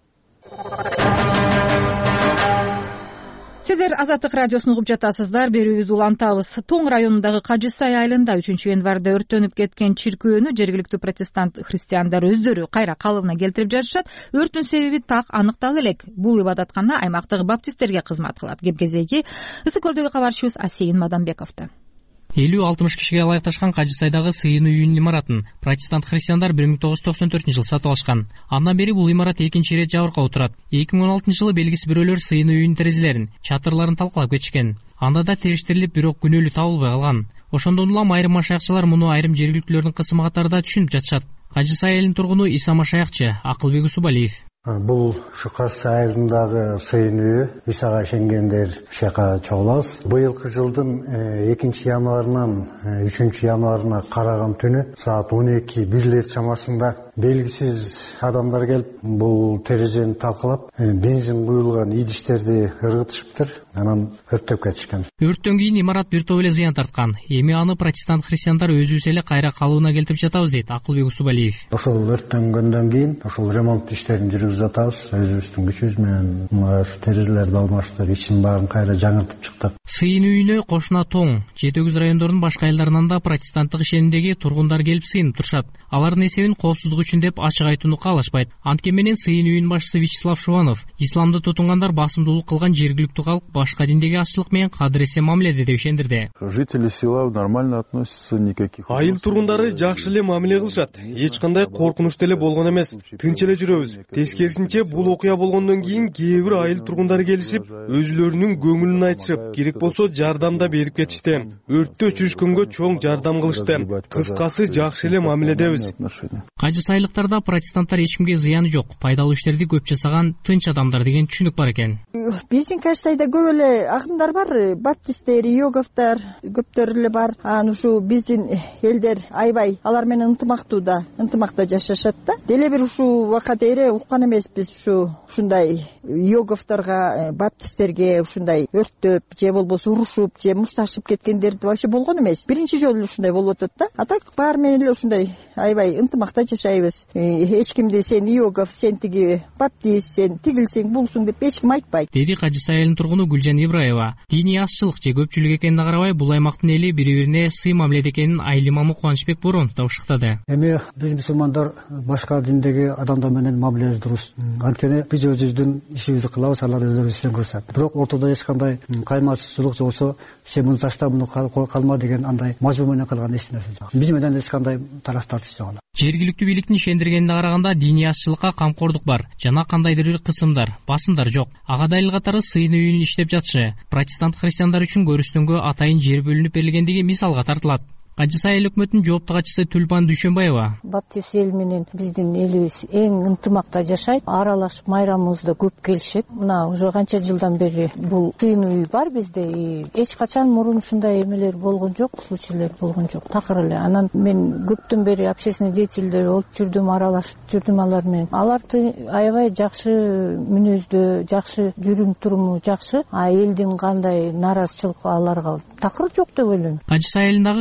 Сиздер Азаттык радиосун угуп жатасыздар. Берүүбүздү улантабыз. Тоң районундагы Кажы Сай айылында үчүнчү январда өрттөнүп кеткен чиркөөнү жергиликтүү протестант христиандар өздөрү кайра калыбына келтирип жатышат. Өрттүн себеби так аныктала элек. Бул ибадаткана аймактагы баптисттерге кызмат кылат. Кепкезеги Ысык көрдөгү кабарчыбыз Асейин Мадамбековду. элүү алтымыш кишиге ылайыкташкан Кажы Сайдагы сыйынуу үйүнүн имаратын протестант христиандар бир миң тогуз жүз токсон төртүнчү жылы сатып алышкан. Андан бери бул имарат экинчи ирет жабыркап отурат. эки миң он алтынчы жылы белгисиз бирөөлөр сыйынуу үйүнүн терезелерин, чатырларын талкалап кетишкен. Анда да териштирилип, бирок күнөөлүү табылбай калган. Ошондон улам айрым машаякчылар муну айрым жергиликтүүлөрдүн кысымы катары да түшүнүп жатышат. Кажы Сай элинин тургуну Иса Машаякчы Акылбек Усубалиев. Бул ушу Кажы Сай айылындагы сыйын үйү, Исага ишенгендер ушака чогулабыз. Быйылкы жылдын экинчи январынан үчүнчү январына караган түнү саат он эки бирлер чамасында белгисиз адамдар келип, бул терезени талкалап, бензин куюлган идиштерди ыргытышыптыр. Анан өрттөп кетишкен. Өрттөн кийин имарат бир топ эле зыян тарткан. Эми аны протестант христиандар өзүбүз эле кайра калыбына келтирип жатабыз дейт Акылбек Усубалиев. Ошол өрттөнгөндөн кийин ошол ремонт иштерин жүргүзүп жатабыз. Өзүбүздүн күчүбүз менен мына терезелерди алмаштырып, ичин баарын кайра жаңыртып чыктык. Сыйын үйүнө кошуна Тоң, жети өгүз райондордун башка айылдарынан да протестанттык ишенимдеги тургундар келип сыйынып турушат. Алардын эсебин коопсуздук үчүн деп ачык айтууну каалашпайт. Анткени менен сыйын үйүнүн башчысы Вячеслав Шуванов исламды тутунгандар басымдуулук кылган жергиликтүү калк башка диндеги азчылык менен кадыресе мамиледе деп ишендирди. Жители села нормально относятся, никаких. Айыл тургундары жакшы эле мамиле кылышат. Эч кандай коркунучтуу эле болгон эмес. Тынч эле жүрөбүз. Тескерисинче бул окуя болгондон кийин кээ бир айыл тургундары келишип, өзүлөрүнүн көңүлүн айтышып, керек болсо жардам да берип кетишти. Өрттү өчүрүшкөнгө чоң жардам кылышты. Кыскасы жакшы эле мамиледебиз. Кажы Сайлыктарда протестанттар эч кимге зыяны жок, пайдалуу иштерди көп жасаган тынч адамдар деген түшүнүк бар экен. Биздин Кажы Сайда көп эле агымдар бар, баптисттер, йоговтар көптөр эле бар. Анан ушу биздин элдер аябай алар менен ынтымактууда, ынтымакта жашашат да. Деле бир ушул убакта эре уккан эмеспиз ушу ушундай йоговторго, баптисттерге ушундай өрттөп же болбосо урушуп же мушташып кеткендерди вообще болгон эмес. Биринчи жолу эле ушундай болуп атат да. А так баары менен эле ушундай аябай ынтымакта жашайбыз. Эч кимди сен йогов, сен тиги баптист, сен тигилсиң, булсуң деп эч ким айтпайт. Деди Кажы Сай айылынын тургуну Гүлжан Ибраева. Диний азчылык же көпчүлүк экенине карабай, бул аймактын эли бири-бирине сый мамиледе экенин айыл имамы Кубанычбек Боронов да ышыктады. Эми биз мусулмандар башка диндеги адамдар менен мамилебиз дурус. Анткени биз өзүбүздүн ишибизди кылабыз, алар өздөрү ишин кылышат. Бирок ортодо эч кандай каймасыздык болсо, сен муну ташта, муну калма деген андай мажбур менен кылган эч нерсе жок. Биз менен эч кандай тарап тартыш жок. Жергиликтүү бийликтин ишендиргенине караганда диний азчылыкка камкордук бар жана кандайдыр бир кысымдар, басымдар жок. Ага далил катары сыйын үйүнүн иштеп жатышы, протестант христиандар үчүн көрүстөнгө атайын жер бөлүнүп берилгендиги мисалга тартылат. Кажы Сай айыл өкмөтүнүн жоопту катчысы Түлпан Дүйшөнбаева. Баптист эл менен биздин элибиз эң ынтымакта жашайт, аралашып майрамыбызда көп келишет. Мына уже канча жылдан бери бул сыйын үй бар бизде. Эч качан мурун ушундай эмелер болгон жок, случайлар болгон жок. Такыр эле. Анан мен көптөн бери общественный деятельдер болуп жүрдүм, аралашып жүрдүм алар менен. Алар аябай жакшы мүнөздө, жакшы жүрүм туруму жакшы. А элдин кандай нааразычылыгы аларга такыр жок деп ойлойм. Кажы Сай айылындагы христиан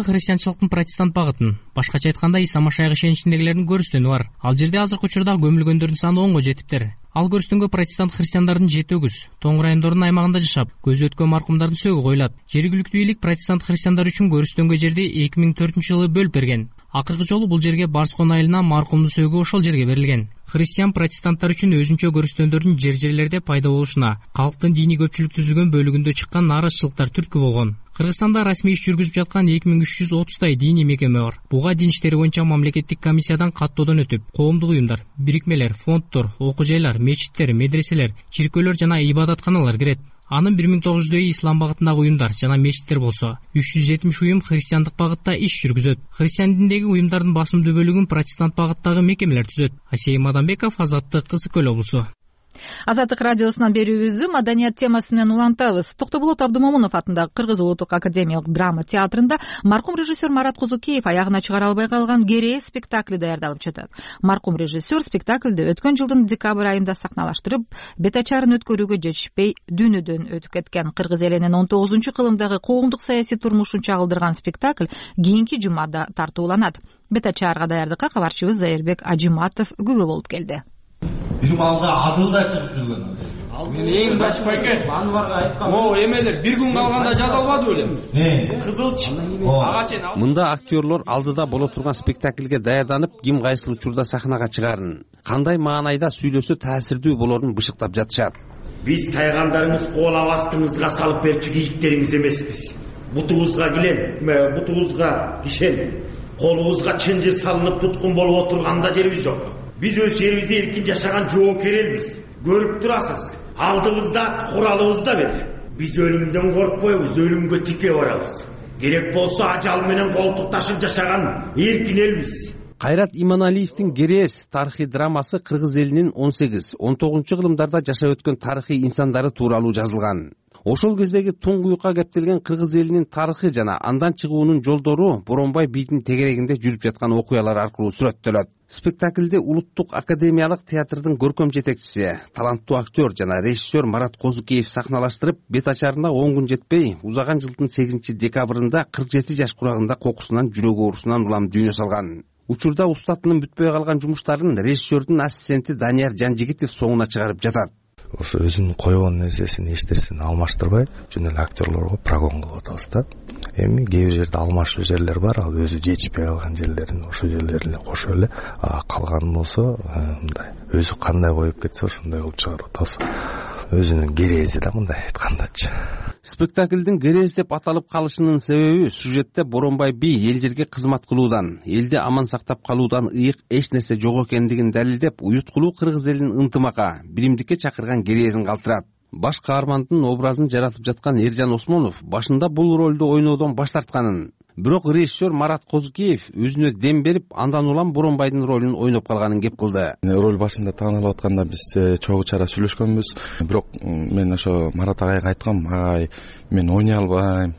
патшалыктын протестант багытын, башкача айтканда Иса Машайга ишеничиндегилердин көрүстөнү бар. Ал жерде азыркы учурда көмүлгөндөрдүн саны онго жетиптир. Ал көрүстөнгө протестант христиандардын жети өгүз, Тоң райондорунун аймагында жашап, көзү өткөн маркумдардын сөөгү коюлат. Жергиликтүү бийлик протестант христиандар үчүн көрүстөнгө жерди эки миң төртүнчү жылы бөлүп берген. Акыркы жолу бул жерге Барскон айылына маркумдун сөөгү ошол жерге берилген. Христиан протестанттар үчүн өзүнчө көрүстөндөрдүн жер-жерлерде пайда болушуна, калктын диний көпчүлүк түзүлгөн бөлүгүндө чыккан нааразычылыктар түрткү болгон. Кыргызстанда расмий иш жүргүзүп жаткан эки миң үч жүз отуздай диний мекеме бар. Буга дин иштери боюнча мамлекеттик комиссиядан каттоодон өтүп, коомдук уюмдар, бирикмелер, фонддор, окуу жайлар, мечиттер, медреселер, чиркөөлөр жана ибадатканалар кирет. Анын бир миң тогуз жүздөй ислам багытындагы уюмдар жана мечиттер болсо, үч жүз жетимиш уюм христиандык багытта иш жүргүзөт. Христиан диндеги уюмдардын басымдуу бөлүгүн протестант багыттагы мекемелер түзөт. Асей Мадамбеков, Азаттык, Кызыл Көл облусу. Азаттык радиосунан берүүбүздү маданият темасынан улантабыз. Токтоболот Абдымомунов атындагы Кыргыз улуттук академиялык драма театрында маркум режиссер Марат Козукеев аягына чыгара албай калган Керээ спектакли даярдалып жатат. Маркум режиссер спектакльди өткөн жылдын декабрь айында сахналаштырып, бет ачарын өткөрүүгө жетишпей дүйнөдөн өтүп кеткен. Кыргыз элинин он тогузунчу кылымдагы коомдук саясий турмушун чагылдырган спектакль кийинки жумада тартууланат. Бет ачарга даярдыкка кабарчыбыз Зайырбек Ажиматов күбө болуп келди. Бир маалда адыл да чыгып жүргөн. Мен эң башкы пайке Анварга айткам. Могу эмелер бир күн калганда жаза албады белем. Кызылч ага чейин. Мында актерлор алдыда боло турган спектакльге даярданып, ким кайсы учурда сахнага чыгарын, кандай маанайда сүйлөсө таасирдүү болорун бышыктап жатышат. Биз тайгандарыбыз кол астыңызга салып берчү кийиктериңиз эмеспиз. Бутуңузга килем, бутуңузга кишен, колуңузга чынжыр салынып туткун болуп отурганда жерибиз жок. Биз өз жерибизде эркин жашаган жоокер элбиз. Көрүп турасыз. Алдыбызда, куралыбызда бер. Биз өлүмдөн коркпойбуз, өлүмгө тике барабыз. Керек болсо ажал менен колтукташып жашаган эркин элбиз. Кайрат Иманалиевдин Керээс тарыхый драмасы кыргыз элинин он сегиз он тогузунчу кылымдарда жашап өткөн тарыхый инсандары тууралуу жазылган. Ошол кездеги туңгуюкка кептелген кыргыз элинин тарыхы жана андан чыгуунун жолдору Боронбай бийдин тегерегинде жүрүп жаткан окуялар аркылуу сүрөттөлөт. Спектакльде Улуттук академиялык театрдын көркөм жетекчиси, таланттуу актер жана режиссер Марат Козукеев сахналаштырып, бет ачарына он күн жетпей, узаган жылдын сегизинчи декабрында кырк жети жаш курагында кокусунан жүрөк оорусунан улам дүйнө салган. Учурда устатынын бүтпөй калган жумуштарын режиссердин ассистенти Данияр Жанжигитов соңуна чыгарып жатат. Ошо өзүнүн койгон нерсесин эч нерсени алмаштырбай, жөн эле актерлорго прогон кылып атабыз да. Эми кээ бир жерде алмашуу жерлер бар, ал өзү жетишпей калган жерлерин ошол жерлерин эле кошуп эле, калганы болсо мындай өзү кандай коюп кетсе ошондой кылып чыгарып атабыз. Өзүнүн керези да мындай айткандачы. Спектаклдин Керез деп аталып калышынын себеби сюжетте Боронбай би эл жерге кызмат кылуудан, элди аман сактап калуудан ыйык эч нерсе жок экендигин далилдеп, уюткулуу кыргыз элинин ынтымакка, биримдикке чакырган керезин калтырат. Баш каармандын образын жаратып жаткан Эржан Осмонов башында бул ролду ойноодон баш тартканын, бирок режиссер Марат Козукеев өзүнө дем берип, андан улам Боронбайдын ролун ойноп калганын кеп кылды. Роль башында тааналып атканда биз чогуу чара сүйлөшкөнбүз. Бирок мен ошо Марат агайга айткам, агай, мен ойной албайм.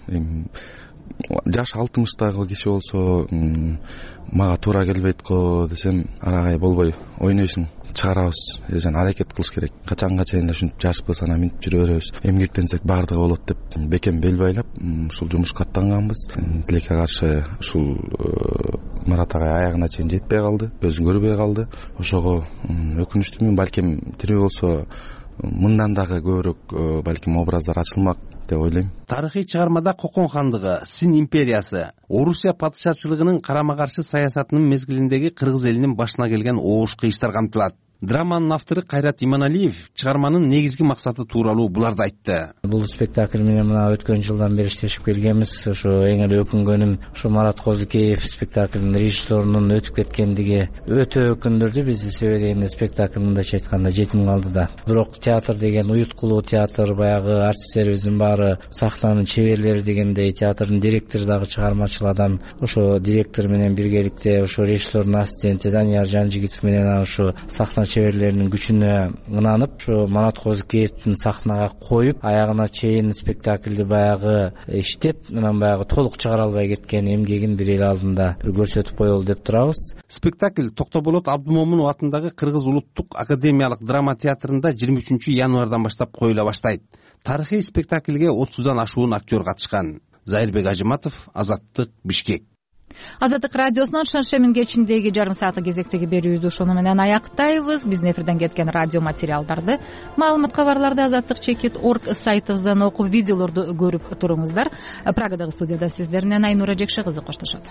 Жаш алтымыштагы киши болсо мага туура келбейт го десем, арагай болбой ойнойсуң, чыгарабыз, эжен аракет кылыш керек. Качанга чейин ушинтип жашпыз, анан минтип жүрө беребиз. Эмгектенсек баардыгы болот деп бекем бел байлап, ушул жумушка аттанганбыз. Тилекке каршы ушул Марат агай аягына чейин жетпей калды, өзүн көрбөй калды. Ошого өкүнүчтүмүн, балким тирүү болсо мындан дагы көбүрөөк балким образдар ачылмак деп ойлойм. Тарыхый чыгармада Кокон хандыгы, Син империясы, Орусия падышачылыгынын карама каршы саясатынын мезгилиндеги кыргыз элинин башына келген оош кыйыштар камтылат. Драманын автору Кайрат Иманалиев чыгарманын негизги максаты тууралуу буларды айтты. Бул спектакль менен мына өткөн жылдан бери иштешип келгенбиз. Ошо эң эле өкүнгөнүм ошо Марат Козукеев спектаклдын режиссерунун өтүп кеткендиги өтө өкүндүрдү бизди. Себеби эми спектакль мындайча айтканда жетим калды да. Бирок театр деген уюткулуу театр, баягы артисттерибиздин баары сахнанын чеберлери дегендей, театрдын директору дагы чыгармачыл адам. Ошо директор менен биргеликте ошо режиссердун ассистенти Данияр Жанжигитов менен ошо сахна чеберлеринин күчүнө ынанып, ошо Марат Козукеевдин сахнага коюп, аягына чейин спектаклди баягы иштеп, анан баягы толук чыгара албай кеткен эмгегин бир эл алдында көрсөтүп коелу деп турабыз. Спектакль Токтоболот Абдымомунов атындагы Кыргыз улуттук академиялык драма театрында жыйырма үчүнчү январдан баштап коюла баштайт. Тарыхый спектакльге отуздан ашуун актер катышкан. Зайырбек Ажиматов, Азаттык, Бишкек. Азаттык радиосунун шаршемин кечиндеги жарым сааттык кезектеги берүүбүздү ошону менен аяктайбыз. Биздин эфирден кеткен радио материалдарды, маалымат кабарларды азаттык чекит орг сайтыбыздан окуп, видеолорду көрүп туруңуздар. Прагадагы студияда сиздер менен Айнура Жекше кызы коштошот.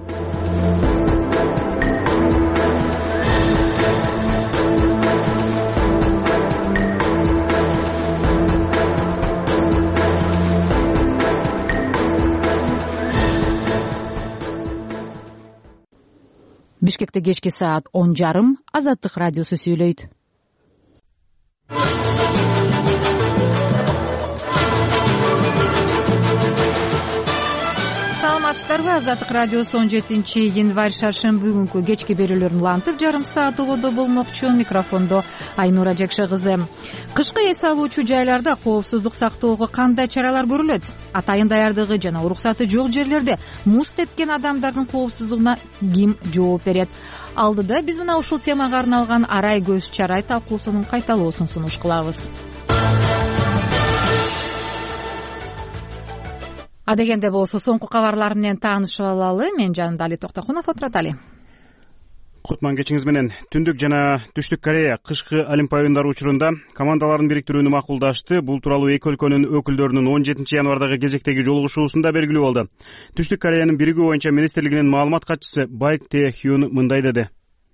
Бишкекте кечки саат он жарым. Азаттык радиосу сүйлөйт. Саламатсыздарбы? Азаттык радиосу он жетинчи январь шаршемби бүгүнкү кечки берүүлөрүн улантып, жарым саат угодо болмокчу. Микрофондо Айнура Жекше кызы. Кышкы эс алуучу жайларда коопсуздук сактоого кандай чаралар көрүлөт? Атайын даярдыгы жана уруксаты жок жерлерде муз тепкен адамдардын коопсуздугуна ким жооп берет? Алдыда биз мына ушул темага арналган арай көз чарай талкуусунун кайталоосун сунуш кылабыз. Адегенде болсо соңку кабарлар менен таанышып алалы. Мен жанымда Али Токтокунов отурат. Али. Кутман кечиңиз менен. Түндүк жана Түштүк Корея кышкы Олимпия оюндары учурунда командаларын бириктирүүнү макулдашты. Бул тууралуу эки өлкөнүн өкүлдөрүнүн он жетинчи январдагы кезектеги жолугушуусунда белгилүү болду. Түштүк Кореянын биригүү боюнча министрлигинин маалымат катчысы Байк Те Хюн мындай деди.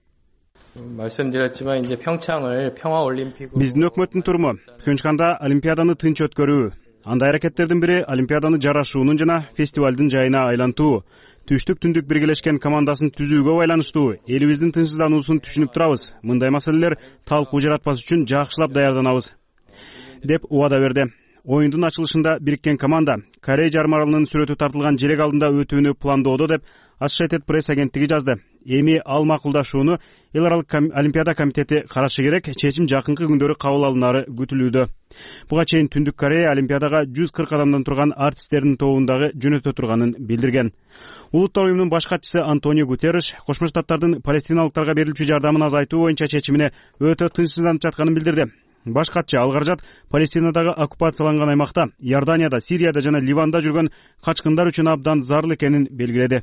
Биздин өкмөттүн туруму Пхенчханда Олимпиаданы тынч өткөрүү. Андай аракеттердин бири Олимпиаданы жарашуунун жана фестивалдын жайына айлантуу. Түштүк түндүк биргелешкен командасын түзүүгө байланыштуу. Элибиздин тынчсыздануусун түшүнүп турабыз. Мындай маселелер талкуу жаратпас үчүн жакшылап даярданабыз, деп убада берди. Оюндун ачылышында бириккен команда Корея жарым аралынын сүрөтү тартылган желек алдында өтүүнү пландоодо, деп Associated Press агенттиги жазды. Эми ал макулдашууну Эл аралык Олимпиада комитети карашы керек, чечим жакынкы күндөрү кабыл алынары күтүлүүдө. Буга чейин Түндүк Корея Олимпиадага жүз кырк адамдан турган артисттердин тобундагы жөнөтө турганын билдирген. Улуттар уюмунун баш катчысы Антонио Гутерриш Кошмо Штаттардын палестиналыктарга берилчү жардамын азайтуу боюнча чечимине өтө тынчсызданып жатканын билдирди. Баш катчы ал каражат Палестинадагы оккупацияланган аймакта, Иорданияда, Сирияда жана Ливанда жүргөн качкындар үчүн абдан зарыл экенин белгиледи.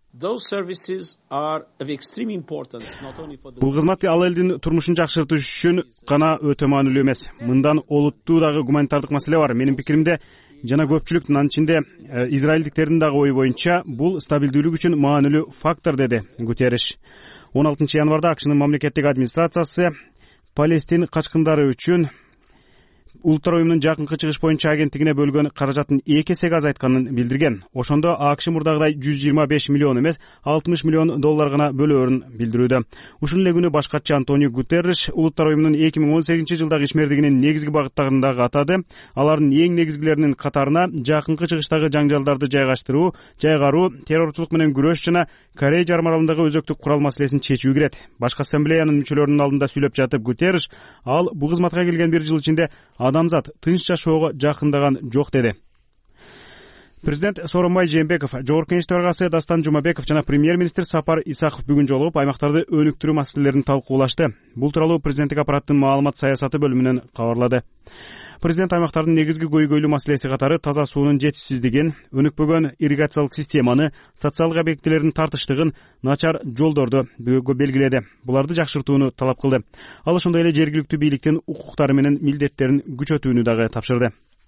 Бул кызмат ал элдин турмушун жакшыртыш үчүн гана өтө маанилүү эмес. Мындан олуттуу дагы гуманитардык маселе бар. Менин пикиримде жана көпчүлүктүн, анын ичинде израилдиктердин дагы ою боюнча бул стабилдүүлүк үчүн маанилүү фактор, деди Гутерриш. он алтынчы январда АКШнын мамлекеттик администрациясы Палестин качкындары үчүн Улуттар уюмунун жакынкы чыгыш боюнча агенттигине бөлгөн каражатын эки эсеге азайтканын билдирген. Ошондо АКШ мурдагыдай жүз жыйырма беш миллион эмес, алтымыш миллион доллар гана бөлөөрүн билдирүүдө. Ушул эле күнү баш катчы Антонио Гутерриш Улуттар уюмунун эки миң он сегизинчи жылдагы ишмердигинин негизги багыттарын дагы атады. Алардын эң негизгилеринин катарына жакынкы чыгыштагы жаңжалдарды жайгаштыруу, жайгаруу, террорчулук менен күрөш жана Корея жарым аралындагы өзөктүк курал маселесин чечүү кирет. Башкы ассамблеянын мүчөлөрүнүн алдында сүйлөп жатып Гутерриш ал бу кызматка келген бир жыл ичинде адамзат тынч жашоого жакындаган жок, деди. Президент Сооронбай Жээнбеков, Жогорку Кеңеш төрагасы Дастан Жумабеков жана премьер-министр Сапар Исаков бүгүн жолугуп аймактарды өнүктүрүү маселелерин талкуулашты. Бул тууралуу президенттик аппараттын маалымат саясаты бөлүмүнөн кабарлады. Президент аймактардын негизги көйгөйлүү маселеси катары таза суунун жетишсиздигин, өнүкпөгөн ирригациялык системаны, социалдык объектилердин тартыштыгын, начар жолдорду белгиледи. Буларды жакшыртууну талап кылды. Ал ошондой эле жергиликтүү бийликтин укуктары менен милдеттерин күчөтүүнү дагы тапшырды.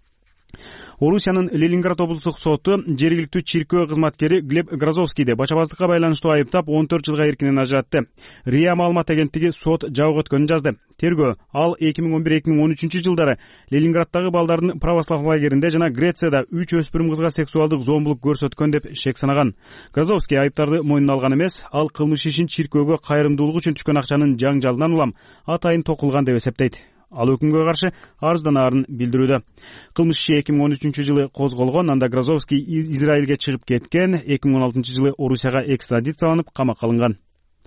Орусиянын Ленинград облустук соту жергиликтүү чиркөө кызматкери Глеб Грозовскийди бачабаздыкка байланыштуу айыптап он төрт жылга эркинен ажыратты. РИА маалымат агенттиги сот жабык өткөнүн жазды. Тергөө ал эки миң он бир эки миң он үчүнчү жылдары Ленинграддагы балдардын православ лагеринде жана Грецияда үч өспүрүм кызга сексуалдык зомбулук көрсөткөн деп шек санаган. Грозовский айыптарды мойнуна алган эмес, ал кылмыш ишин чиркөөгө кайрымдуулук үчүн түшкөн акчанын жаңжалынан улам атайын токулган деп эсептейт. Ал өкүмгө каршы арызданаарын билдирүүдө. Кылмыш иши эки миң он үчүнчү жылы козголгон, анда Грозовский Израилге чыгып кеткен, эки миң он алтынчы жылы Орусияга экстрадицияланып камакка алынган.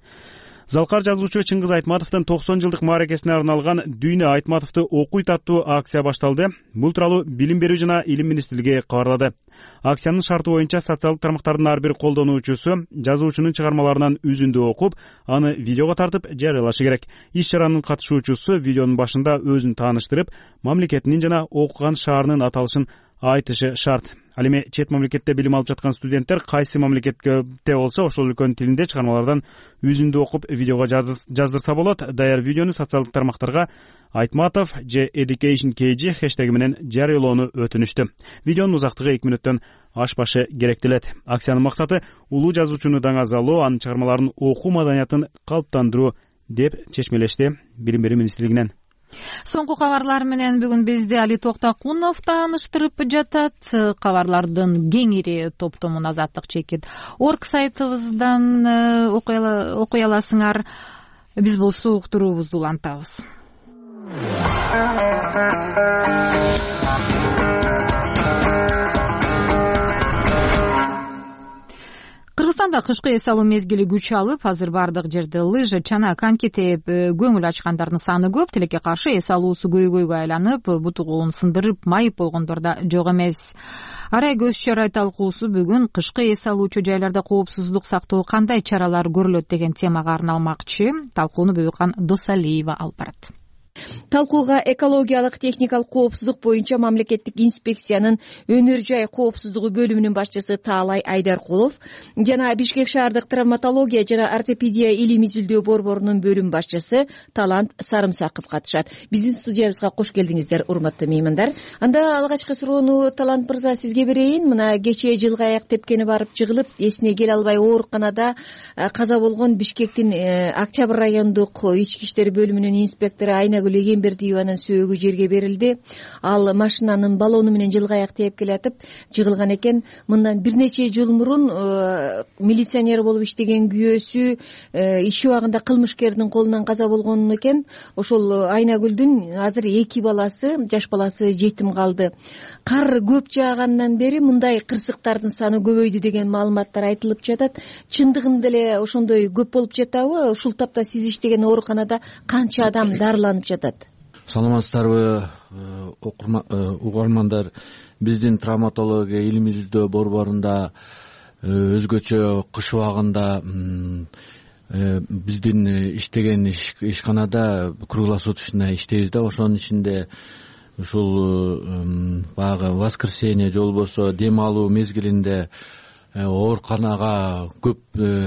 Залкар жазуучу Чыңгыз Айтматовдун токсон жылдык мааракесине арналган Дүйнө Айтматовду окуйт аттуу акция башталды. Бул тууралуу Билим берүү жана Илим министрлиги кабарлады. Акциянын шарты боюнча социалдык тармактардын ар бир колдонуучусу жазуучунун чыгармаларынан үзүндү окуп, аны видеого тартып жарыялашы керек. Иш чаранын катышуучусу видеонун башында өзүн тааныштырып, мамлекетинин жана окуган шаарынын аталышын айтышы шарт. Ал эми чет мамлекетте билим алып жаткан студенттер кайсы мамлекетте болсо ошол өлкөнүн тилинде чыгармалардан үзүндү окуп видеого жаздырса болот. Даяр видеону социалдык тармактарга Айтматов же Education kg хэштеги менен жарыялоону өтүнүштү. Видеонун узактыгы эки мүнөттөн ашпашы керектелет. Акциянын максаты улуу жазуучуну даңазалоо, анын чыгармаларын окуу маданиятын калыптандыруу деп чечмелешти Билим берүү министрлигинен. Соңку кабарлар менен бүгүн бизди Али Токтакунов тааныштырып жатат. Кабарлардын кеңири топтомун Азаттык чекит орг сайтыбыздан окуй аласыңар. Биз бул суук туруубузду улантабыз. Кыргызстанда кышкы эс алуу мезгили күч алып, азыр бардык жерде лыжа, чана, коньки тээп көңүл ачкандардын саны көп. Тилекке каршы эс алуусу көйгөйгө айланып, буту колун сындырып, майып болгондор да жок эмес. Арай көз чарай талкуусу бүгүн кышкы эс алуучу жайларда коопсуздук сактоо кандай чаралар көрүлөт деген темага арналмакчы. Талкууну Бөйкан Досалиева алып барат. Талкууга экологиялык техникалык коопсуздук боюнча мамлекеттик инспекциянын өнөр жай коопсуздугу бөлүмүнүн башчысы Таалай Айдаркулов жана Бишкек шаардык травматология жана ортопедия илим изилдөө борборунун бөлүм башчысы Талант Сарымсаков катышат. Биздин студиябызга кош келдиңиздер, урматтуу меймандар. Анда алгачкы суроону Талант мырза сизге берейин. Мына кечээ жылгы аяк тепкени барып жыгылып, эсине келе албай ооруканада каза болгон Бишкектин Октябрь райондук ички иштер бөлүмүнүн инспектору Айнагүл Эгембердиеванын сөөгү жерге берилди. Ал машинанын баллону менен жылгы аяк тээп келатып жыгылган экен. Мындан бир нече жыл мурун милиционер болуп иштеген күйөөсү иш убагында кылмышкердин колунан каза болгон экен. Ошол Айнагүлдүн азыр эки баласы, жаш баласы жетим калды. Кар көп жаагандан бери мындай кырсыктардын саны көбөйдү деген маалыматтар айтылып жатат. Чындыгында эле ошондой көп болуп жатабы? Ушул тапта сиз иштеген ооруканада канча адам дарыланып жатат? Саламатсыздарбы, угармандар. Биздин травматология илим изилдөө борборунда өзгөчө кыш убагында биздин иштеген ишканада круглосуточно иштейбиз да. Ошонун ичинде ушул баягы воскресенье же болбосо дем алуу мезгилинде ооруканага көп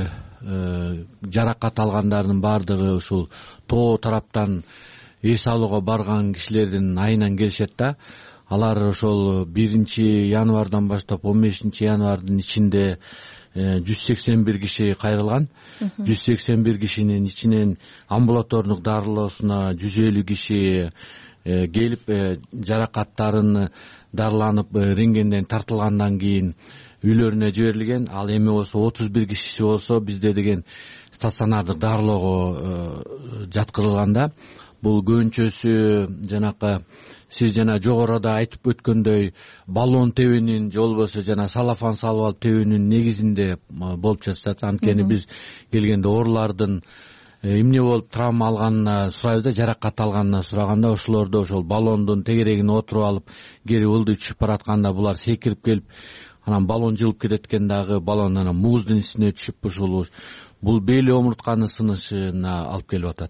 жаракат алгандардын баардыгы ушул тоо тараптан эс алууга барган кишилердин айынан келишет да. Алар ошол биринчи январдан баштап он бешинчи январдын ичинде жүз сексен бир киши кайрылган. жүз сексен бир кишинин ичинен амбулатордук дарылоосуна жүз элүү киши келип жаракаттарын дарыланып рентгенден тартылгандан кийин үйлөрүнө жиберилген. Ал эми болсо отуз бир кишиси болсо бизде деген стационардык дарылоого жаткырылганда. Бул көбүнчөсү жанакы сиз жана жогоруда айтып өткөндөй баллон тебүүнүн же болбосо жана салафан салып алып тебүүнүн негизинде болуп жатат. Анткени биз келгенде оорулардын эмне болуп травма алганына сурайбыз да, жаракат алганына сураганда ошолордо ошол баллондун тегерегине отуруп алып кери ылдый түшүп баратканда булар секирип келип анан баллон жылып кетет экен дагы. Баллон анан мууздун ичине түшүп ушул бул бели омуртканын сынышына алып келип атат.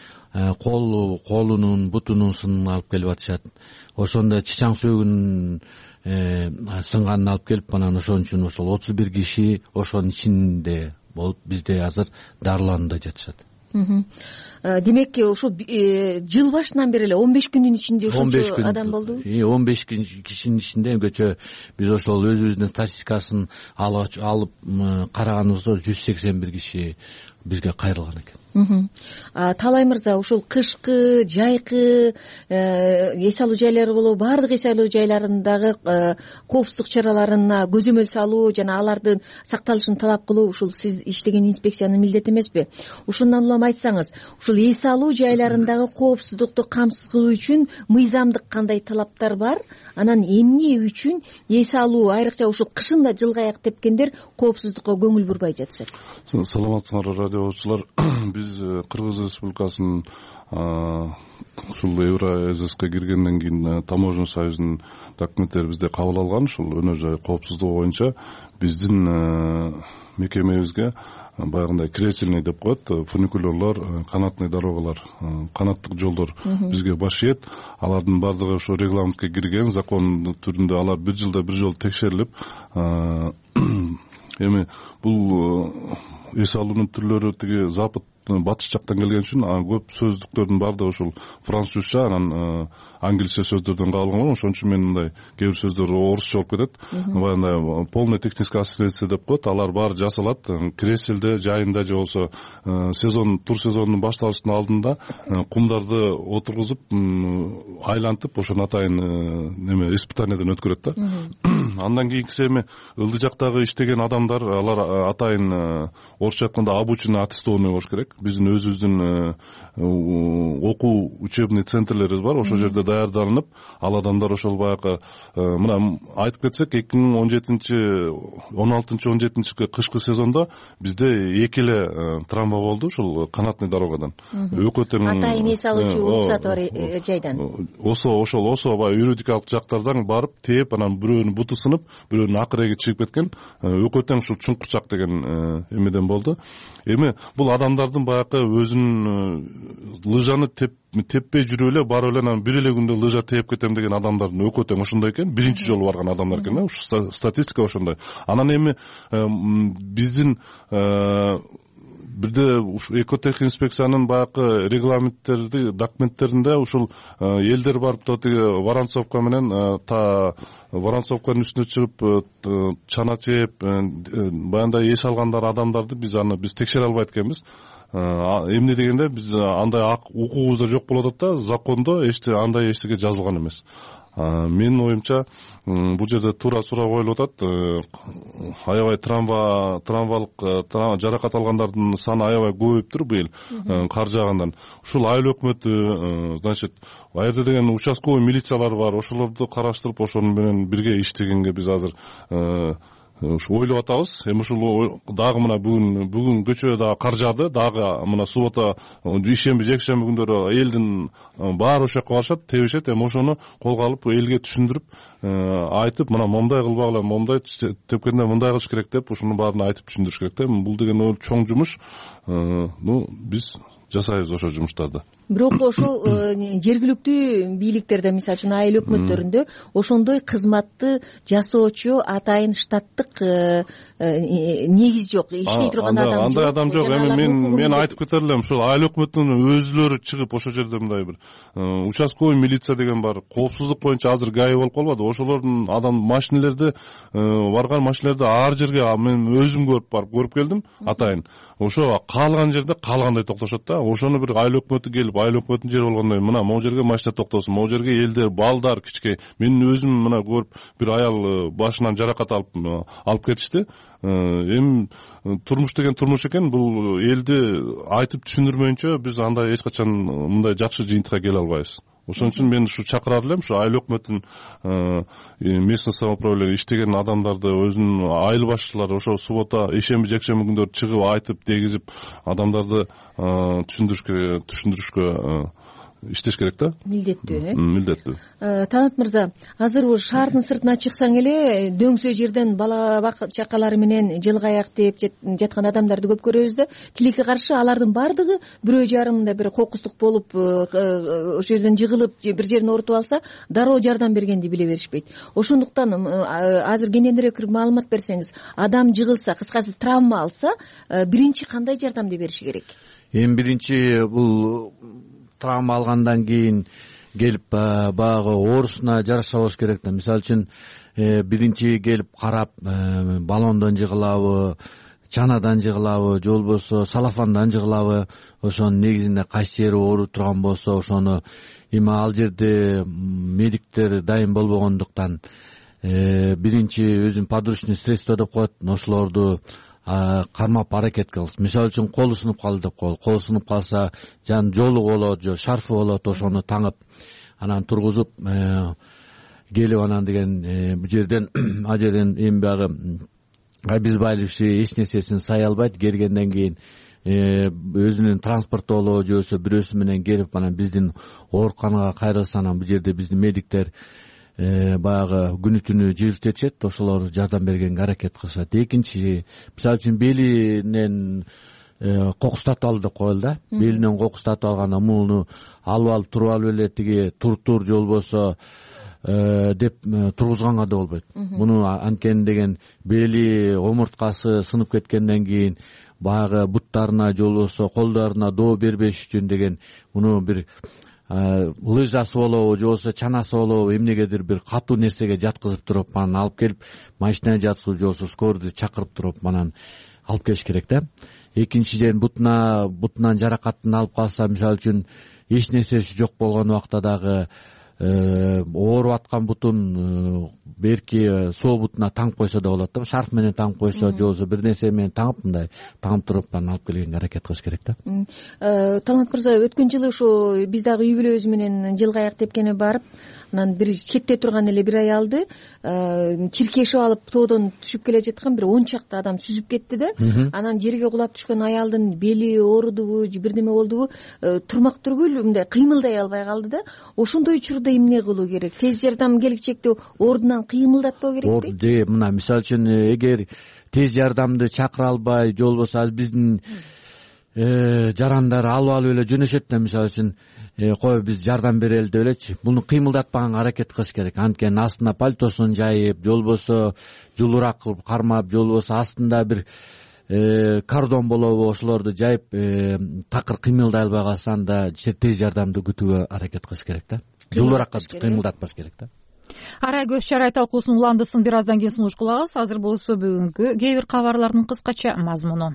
Кол колунун бутунун сынына алып келип атышат. Ошондо чычаң сөөгүнүн сынганын алып келип анан ошон үчүн ошол отуз бир киши ошонун ичинде болуп бизде азыр дарыланууда жатышат. Демек ошо жыл башынан бери эле он беш күндүн ичинде ошончо адам болду. он беш кишинин ичинде өзгөчө биз ошол өзүбүздүн статистикасын алып караганыбызда жүз сексен бир киши бизге кайрылган экен. Таалай мырза, ушул кышкы, жайкы эс алуу жайлары болобу, баардык эс алуу жайларындагы коопсуздук чараларына көзөмөл салуу жана алардын сакталышын талап кылуу ушул сиз иштеген инспекциянын милдети эмеспи? Ушундан улам айтсаңыз, ушул эс алуу жайларындагы коопсуздукту камсыз кылуу үчүн мыйзамдык кандай талаптар бар? Анан эмне үчүн эс алуу, айрыкча ушул кышында жылгы аяк тепкендер коопсуздукка көңүл бурбай жатышат? Саламатсыңарбы, радио радиочулар биз Кыргыз Республикасынын ушул Евразиска киргенден кийин таможенный союздун документтери бизде кабыл алган. Ушул өнөр жай коопсуздугу боюнча биздин мекемебизге баягындай кресельный деп коет, фуникулерлор, канатный дорогалар, канаттык жолдор бизге баш ийет. Алардын баардыгы ошо регламентке кирген, закон түрүндө алар бир жылда бир жолу текшерилип, эми бул эс алуунун түрлөрү тиги запад батыш жактан келген үчүн көп сөздүктөрдүн баардыгы ушул французча, анан англисче сөздөрдөн кабылган. Ошон үчүн мен мындай кээ бир сөздөр орусча болуп кетет. Баягындай полный техническая ассистенция деп коет. Алар баары жасалат. Креселде, жайында же болсо сезон, тур сезонунун башталышынын алдында кумдарды отургузуп, айлантып, ошону атайын неме испытанияден өткөрөт да. Андан кийинкиси эми ылдый жактагы иштеген адамдар, алар атайын орусча айтканда обученный аттестованный болуш керек. Биздин өзүбүздүн окуу учебный центрлерибиз бар. Ошол жерде даярдалынып, ал адамдар ошол баягы мына айтып кетсек, эки миң он жетинчи он алтынчы он жетинчи кышкы сезондо бизде эки эле травма болду ушул канатный дорогадан. Өкө тең атайын эс алуучу уруксаты бар жайдан. Осо ошол осо баягы юридикалык жактардан барып тээп, анан бирөөнүн буту сынып, бирөөнүн акыреги чыгып кеткен. Өкө тең ушул чуңкурчак деген эмеден болду. Эми бул адамдардын баягы өзүнүн лыжаны теп теппей жүрүп эле барып эле анан бир эле күндө лыжа тээп кетем деген адамдардын өкө тең ошондой экен. Биринчи жолу барган адамдар экен. Ушу статистика ошондой. Анан эми биздин бирде ушу экотех инспекциянын баягы регламенттерди, документтеринде ушул элдер барып тиги Воронцовка менен та Воронцовканын үстүнө чыгып чана чээп, баягындай эс алгандар адамдарды биз аны биз текшере албайт экенбиз. Эмне дегенде биз андай укугубузда жок болуп атат да, закондо эч андай эчтеке жазылган эмес. Менин оюмча бул жерде туура суроо коюлуп атат. Аябай травма, травмалык жаракат алгандардын саны аябай көбөйүптүр быйыл кар жаагандан. Ушул айыл өкмөтү, значит, айырда деген участковый милициялар бар. Ошолорду караштырып, ошонун менен бирге иштегенге биз азыр ушу ойлоп атабыз. Эми ушул дагы мына бүгүн бүгүн көчө дагы кар жаады, дагы мына суббота, ишемби, жекшемби күндөрү элдин баары ошол жака барышат, тебишет. Эми ошону колго алып элге түшүндүрүп, айтып, мына момундай кылбагыла, момундай тепкенде мындай кылыш керек деп, ушунун баарын айтып түшүндүрүш керек да. Бул деген чоң жумуш. Ну, биз жасайбыз ошол жумуштарды. Бирок ошол жергиликтүү бийликтерде, мисалы үчүн айыл өкмөттөрүндө ошондой кызматты жасоочу атайын штаттык негиз жок, иштей турган адам жок. Андай адам жок. Эми мен мен айтып кетер элем, ушул айыл өкмөтүнүн өзүлөрү чыгып ошол жерде мындай бир участковый милиция деген бар. Коопсуздук боюнча азыр ГАИ болуп калбады. Ошолордун адам машинелерди барган машинелерди ар жерге мен өзүм көрүп барып көрүп келдим атайын. Ошо каалган жерде каалгандай токтошот да. Ошону бир айыл өкмөтү келип, айыл өкмөтүнүн жери болгондой, мына могу жерге машина токтосун, могу жерге элдер, балдар, кичке. Мен өзүм мына көрүп, бир аял башынан жаракат алып алып кетишти. Эми турмуш деген турмуш экен. Бул элди айтып түшүндүрмөйүнчө биз андай эч качан мындай жакшы жыйынтыкка келе албайбыз. Ошон үчүн мен ушу чакырар элем, ушу айыл өкмөтүнүн местный самоуправление иштеген адамдарды, өзүнүн айыл башчылары ошо суббота, ишемби, жекшемби күндөрү чыгып айтып, дегизип адамдарды түшүндүрүшкө түшүндүрүшкө иштеш керек да. Милдеттүү, э? Милдеттүү. Танат мырза, азыр шаардын сыртына чыксаң эле дөңсө жерден бала чакалары менен жылгаяк деп жаткан адамдарды көп көрөбүз да. Тилекке каршы алардын баардыгы бирөө жарымында бир кокустук болуп, ошол жерден жыгылып, бир жерин оорутуп алса, дароо жардам бергенди биле беришпейт. Ошондуктан азыр кененирээк бир маалымат берсеңиз, адам жыгылса, кыскасы травма алса, биринчи кандай жардамды бериши керек? Эми биринчи бул травма алгандан кийин келип баягы оорусуна жараша болуш керек да. Мисалы үчүн биринчи келип карап, баллондон жыгылабы, чанадан жыгылабы, же болбосо салафандан жыгылабы, ошонун негизинде кайсы жери ооруп турган болсо ошону эми ал жерде медиктер дайым болбогондуктан биринчи өзүн подручный средство деп коет, ошолорду кармап аракет кылабыз. Мисалы үчүн колу сынып калды деп коелу. Колу сынып калса, жан жолу болот, же шарфы болот, ошону таңып, анан тургузуп келип анан деген бул жерден а жерден эми баягы обезболивающий эч нерсесин сай албайт. Келгенден кийин өзүнүн транспорттоолоо же болбосо бирөөсү менен келип анан биздин ооруканага кайрылса анан бул жерде биздин медиктер баягы күнү түнү жүрүтүшөт, ошолор жардам бергенге аракет кылышат. Экинчи, мисалы үчүн белинен кокус тартып алды деп коелу да, белинен кокус тартып алганда муну алып алып туруп алып эле тиги тур тур же болбосо деп тургузганга да болбойт. Муну анткени деген бели омурткасы сынып кеткенден кийин баягы буттарына же болбосо колдоруна доо бербеш үчүн деген муну бир лыжасы болобу же болбосо чанасы болобу эмнегедир бир катуу нерсеге жаткызып туруп анан алып келип машинага жаткызып же болбосо скорыйду чакырып туруп анан алып келиш керек да. Экинчиден бутуна бутунан жаракатын алып калса, мисалы үчүн эч нерсеси жок болгон убакта дагы ооруп аткан бутун берки сол бутуна таңып койсо да болот да, шарф менен таңып койсо же болбосо бир нерсе менен таңып мындай таңып туруп анан алып келгенге аракет кылыш керек да. Талант мырза, өткөн жылы ошо биз дагы үй бүлөбүз менен жылга аяк тепкене барып, анан бир четте турган эле бир аялды чиркешип алып тоодон түшүп келе жаткан бир он чакты адам сүзүп кетти да. Анан жерге кулап түшкөн аялдын бели оорудубу же бир неме болдубу, турмак түргүл мындай кыймылдай албай калды да. Ошондой учурда эмне кылуу керек? Тез жардам келгичекте ордунан кыймылдатпоо керекпи? Же мына мисалы үчүн эгер тез жардамды чакыра албай же болбосо биздин жарандар алып алып эле жөнөшөт да, мисалы үчүн кой биз жардам берели деп элечи, буну кыймылдатпаганга аракет кылыш керек. Анткени астына пальтосун жайып же болбосо жулураак кылып кармап же болбосо астында бир кардон болобу ошолорду жайып такыр кыймылдай албай калса анда тез жардамды күтүүгө аракет кылыш керек да. Жулураакка кыймылдатпаш керек да. Арай көз чарай талкуусунун уландысын бир аздан кийин сунуш кылабыз. Азыр болсо бүгүнкү кээ бир кабарлардын кыскача мазмуну.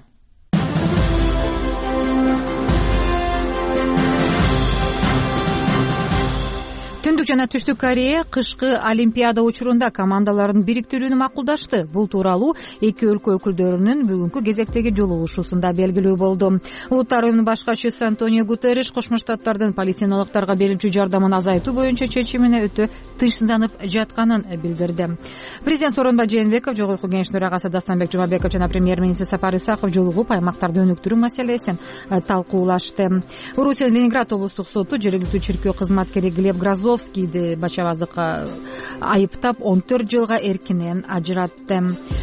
Түндүк жана Түштүк Корея кышкы Олимпиада учурунда командаларын бириктирүүнү макулдашты. Бул тууралуу эки өлкө өкүлдөрүнүн бүгүнкү кезектеги жолугушуусунда белгилүү болду. Улуттар уюмунун баш катчысы Антонио Гутерриш Кошмо Штаттардын палестиналыктарга берилчү жардамын азайтуу боюнча чечимине өтө тынчсызданып жатканын билдирди. Президент Сооронбай Жээнбеков, Жогорку Кеңештин төрагасы Дастанбек Жумабеков жана премьер-министр Сапар Исаков жолугуп аймактарды өнүктүрүү маселесин талкуулашты. Орусиянын Ленинград облустук соту жергиликтүү чиркөө кызматкери Глеб Грозовскийди бачабаздыкка айыптап он төрт жылга эркинен ажыратты.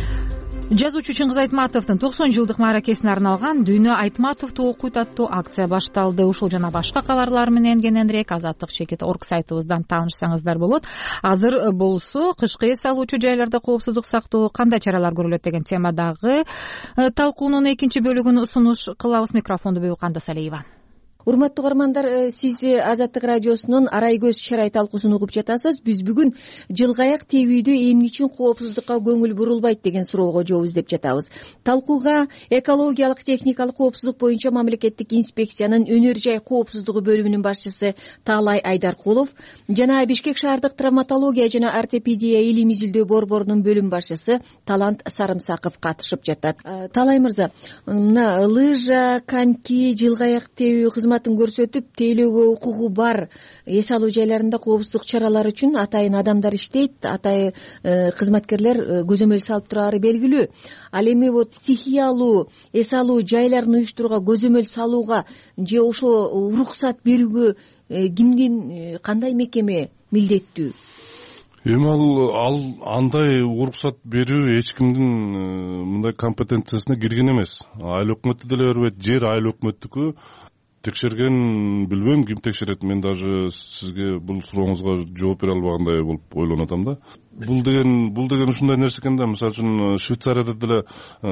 Жазуучу Чыңгыз Айтматовдун токсон жылдык мааракесине арналган Дүйнө Айтматовду окуйт аттуу акция башталды. Ушул жана башка кабарлар менен кененирээк азаттык чекит орг сайтыбыздан таанышсаңыздар болот. Азыр болсо кышкы эс алуучу жайларда коопсуздук сактоо кандай чаралар көрүлөт деген темадагы талкуунун экинчи бөлүгүн сунуш кылабыз. Микрофонду Бөйканда Салиева. Урматтуу угармандар, сиз Азаттык радиосунун Арай көз чарай талкуусун угуп жатасыз. Биз бүгүн жылгаяк тебүүдө эмне үчүн коопсуздукка көңүл бурулбайт деген суроого жооп издеп жатабыз. Талкууга экологиялык техникалык коопсуздук боюнча мамлекеттик инспекциянын өнөр жай коопсуздугу бөлүмүнүн башчысы Таалай Айдаркулов жана Бишкек шаардык травматология жана ортопедия илим изилдөө борборунун бөлүм башчысы Талант Сарымсаков катышып жатат. Таалай мырза, мына лыжа, коньки, жылгаяк тебүү кызматын көрсөтүп тейлөөгө укугу бар эс алуу жайларында коопсуздук чаралары үчүн атайын адамдар иштейт, атайын кызматкерлер көзөмөл салып турары белгилүү. Ал эми вот стихиялуу эс алуу жайларын уюштурууга, көзөмөл салууга же ошо уруксат берүүгө кимдин, кандай мекеме милдеттүү? Эми ал ал андай уруксат берүү эч кимдин мындай компетенциясына кирген эмес. Айыл өкмөтү деле бербейт, жер айыл өкмөттүкү. Текшерген билбейм, ким текшерет. Мен даже сизге бул сурооңузга жооп бере албагандай болуп ойлонуп атам да. Бул деген бул деген ушундай нерсе экен да. Мисалы үчүн Швейцарияда деле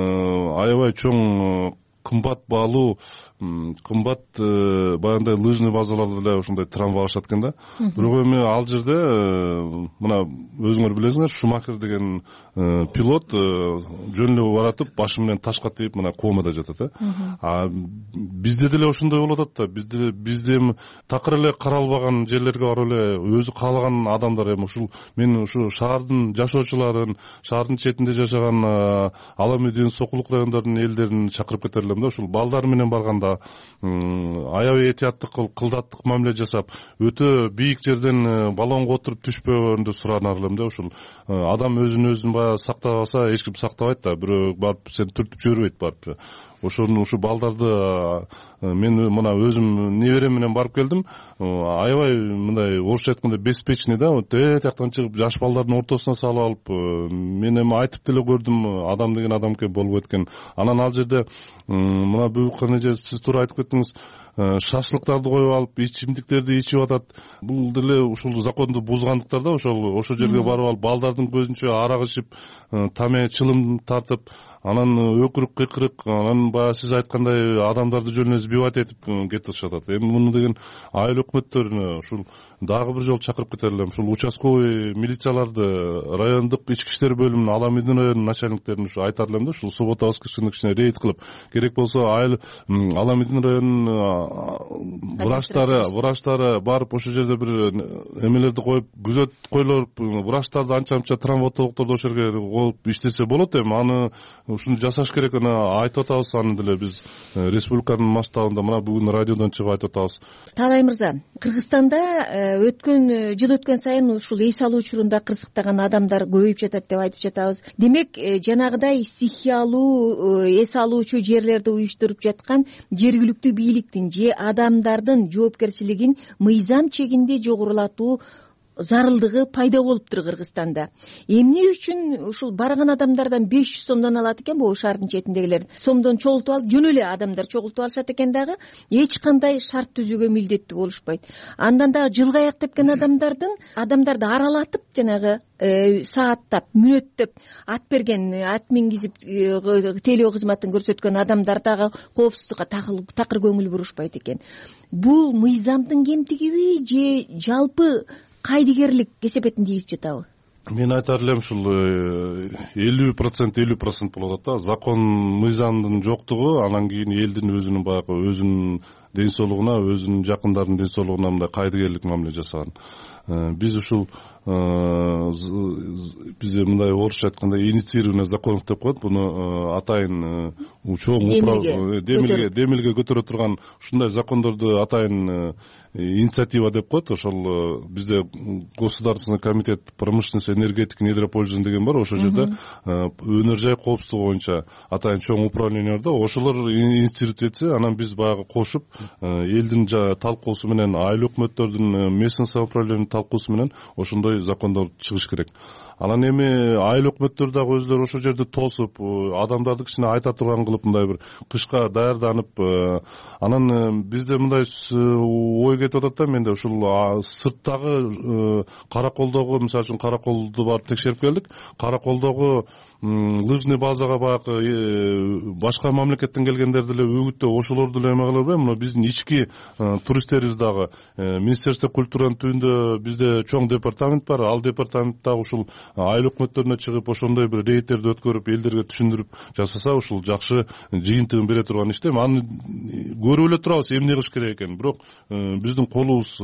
аябай чоң кымбат баалуу, кымбат баягындай лыжный базаларда деле ошондой трамвай алышат экен да. Бирок эми ал жерде мына өзүңөр билесиңер, Шумахер деген пилот жөн эле баратып башы менен ташка тийип мына комада жатат. А бизде деле ошондой болуп атат да. Бизде бизде эми такыр эле каралбаган жерлерге барып эле өзү каалаган адамдар, эми ушул мен ушу шаардын жашоочуларын, шаардын четинде жашаган ал эми деген сокулук райондордун элдерин чакырып кетерлим. Ушул балдар менен барганда аябай этияттык кылып, кылдаттык мамиле жасап, өтө бийик жерден баллонго отуруп түшпөгөндү суранар элем да. Ушул адам өзүн өзүн баягы сактап алса, эч ким сактабайт да. Бирөө барып сени түртүп жибербейт барып. ошону ушу балдарды мен мына өзүм неберем менен барып келдим. Аябай мындай орусча айтканда беспечный да, тээ тияктан чыгып жаш балдардын ортосуна салып алып, мен эми айтып деле көрдүм, адам деген адам экен болуп кеткен. Анан ал жерде мына буюккан эже сиз туура айтып кеттиңиз, шашлыктарды коюп алып, ичимдиктерди ичип атат. Бул деле ушул законду бузгандыктар да, ошол ошол жерге барып алып балдардын көзүнчө арак ичип, таме чылым тартып, анан өкүрүк кыйкырык, анан баягы сиз айткандай адамдарды жөн эле сбивать этип кетип атат. Эми муну деген айыл өкмөттөрүнө ушул дагы бир жолу чакырып кетер элем. Ушул участковый милицияларды, райондук ички иштер бөлүмүнүн Аламидин районунун начальниктерин ушу айтар элем да, ушул суббота воскресенье кичине рейд кылып, керек болсо айыл Аламидин районунун врачтары, врачтары барып ошол жерде бир эмелерди коюп, күзөт коюлуп, врачтарды анча-мынча травматологдорду ошол жерге коюп иштесе болот. Эми аны ушуну жасаш керек. Аны айтып атабыз, аны деле биз республиканын масштабында мына бүгүн радиодон чыгып айтып атабыз. Таалай мырза, Кыргызстанда өткөн жыл өткөн сайын ушул эс алуу учурунда кырсыктаган адамдар көбөйүп жатат деп айтып жатабыз. Демек, жанагыдай стихиялуу эс алуучу жерлерди уюштуруп жаткан жергиликтүү бийликтин же адамдардын жоопкерчилигин мыйзам чегинде жогорулатуу зарылдыгы пайда болуптур Кыргызстанда. Эмне үчүн ушул барган адамдардан беш жүз сомдон алат экен, бул шаардын четиндегилер сомдон чогултуп алып, жөн эле адамдар чогултуп алышат экен дагы, эч кандай шарт түзүүгө милдеттүү болушпайт. Андан дагы жылга аяк тепкен адамдардын адамдарды аралатып, жанагы сааттап, мүнөттөп ат берген, ат мингизип тейлөө кызматын көрсөткөн адамдар дагы коопсуздукка такыр көңүл бурушпайт экен. Бул мыйзамдын кемтигиби же жалпы кайдыгерлик кесепетин тийип жатабы? Мен айтар элем, ушул элүү процент элүү процент болуп атат да. Закон, мыйзамдын жоктугу, анан кийин элдин өзүнүн баягы өзүнүн ден соолугуна, өзүнүн жакындарынын ден соолугуна мындай кайдыгерлик мамиле жасаган. Биз ушул бизде мындай орусча айтканда инициированный законов деп коет. Буну атайын чоң демилге демилге көтөрө турган ушундай закондорду атайын инициатива деп коет. Ошол бизде Государственный комитет промышленности, энергетики, недропользования деген бар. Ошол жерде өнөр жай коопсуздугу боюнча атайын чоң управление бар да. Ошолор инициировать этсе, анан биз баягы кошуп элдин талкуусу менен, айыл өкмөттөрдүн местный самоуправлениянын талкуусу менен ошондой закондор чыгыш керек. Анан эми айыл өкмөттөр дагы өзлөрү ошол жерди тосуп, адамдарды кичине айта турган кылып, мындай бир кышка даярданып, анан бизде мындай ой кетип атат да, менде ушул сырттагы Караколдогу, мисалы үчүн Караколду барып текшерип келдик. Караколдогу лыжный базага баягы башка мамлекеттен келгендер деле үгүттөп, ошолор деле эме кылып, мына биздин ички туристтерибиз дагы Министерство культуранын түбүндө бизде чоң департамент бар. Ал департамент дагы ушул айыл өкмөттөрүнө чыгып, ошондой бир рейдтерди өткөрүп, элдерге түшүндүрүп жасаса, ушул жакшы жыйынтыгын бере турган иште. Аны көрүп эле турабыз, эмне кылыш керек экен. Бирок биздин колубуз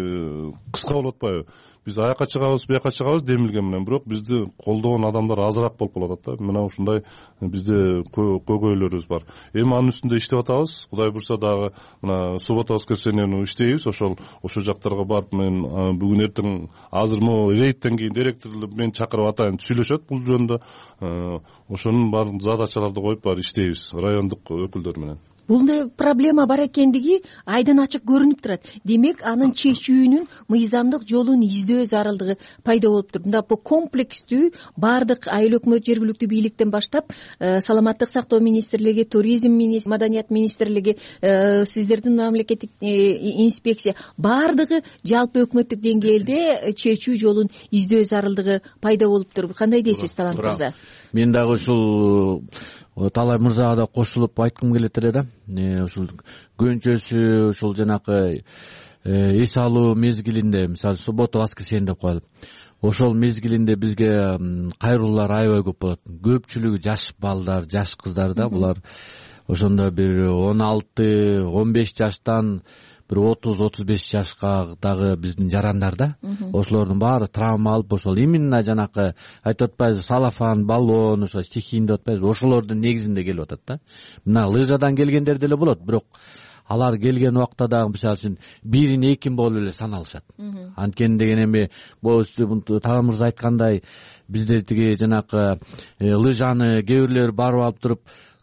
кыска болуп атпайбы? Биз аяка чыгабыз, бияка чыгабыз демилге менен, бирок бизди колдогон адамдар азыраак болуп калып атат да. Мына ушундай бизде көйгөйлөрүбүз бар. Эми анын үстүндө иштеп атабыз. Кудай буйрса дагы мына суббота воскресеньени иштейбиз. Ошол ошол жактарга барып, мен бүгүн эртең азыр могу рейдтен кийин директорлор мен чакырып атайын, сүйлөшөт бул жөнүндө. Ошонун баардык задачаларды коюп бар иштейбиз райондук өкүлдөр менен. Бундай проблема бар экендиги айдан ачык көрүнүп турат. Демек, анын чечүүнүн мыйзамдык жолун издөө зарылдыгы пайда болуптур. Мында по комплекстүү баардык айыл өкмөт, жергиликтүү бийликтен баштап, саламаттык сактоо министрлиги, туризм министрлиги, маданият министрлиги, сиздердин мамлекеттик инспекция, баардыгы жалпы өкмөттүк деңгээлде чечүү жолун издөө зарылдыгы пайда болуптур. Кандай дейсиз, Талант мырза? Мен дагы ушул Таалай мырзага да кошулуп айткым келет эле да. Ушул көнчөсү, ушул жанакы эс алуу мезгилинде, мисалы суббота воскресенье деп коелу. Ошол мезгилинде бизге кайрылуулар аябай көп болот. Көпчүлүгү жаш балдар, жаш кыздар да, булар ошондо бир он алты он беш жаштан бир отуз отуз беш жашка дагы биздин жарандар да. Ошолордун баары травма алып, ошол именно жанакы айтып атпайбы, салафан, баллон, ошо стихийный деп атпайбы, ошолордун негизинде келип атат да. Мына лыжадан келгендер деле болот, бирок алар келген убакта дагы мисалы үчүн бирин экин болуп эле саналышат. Анткени деген эми бул Таалай мырза айткандай, бизде тиги жанакы лыжаны кээ бирлер барып алып туруп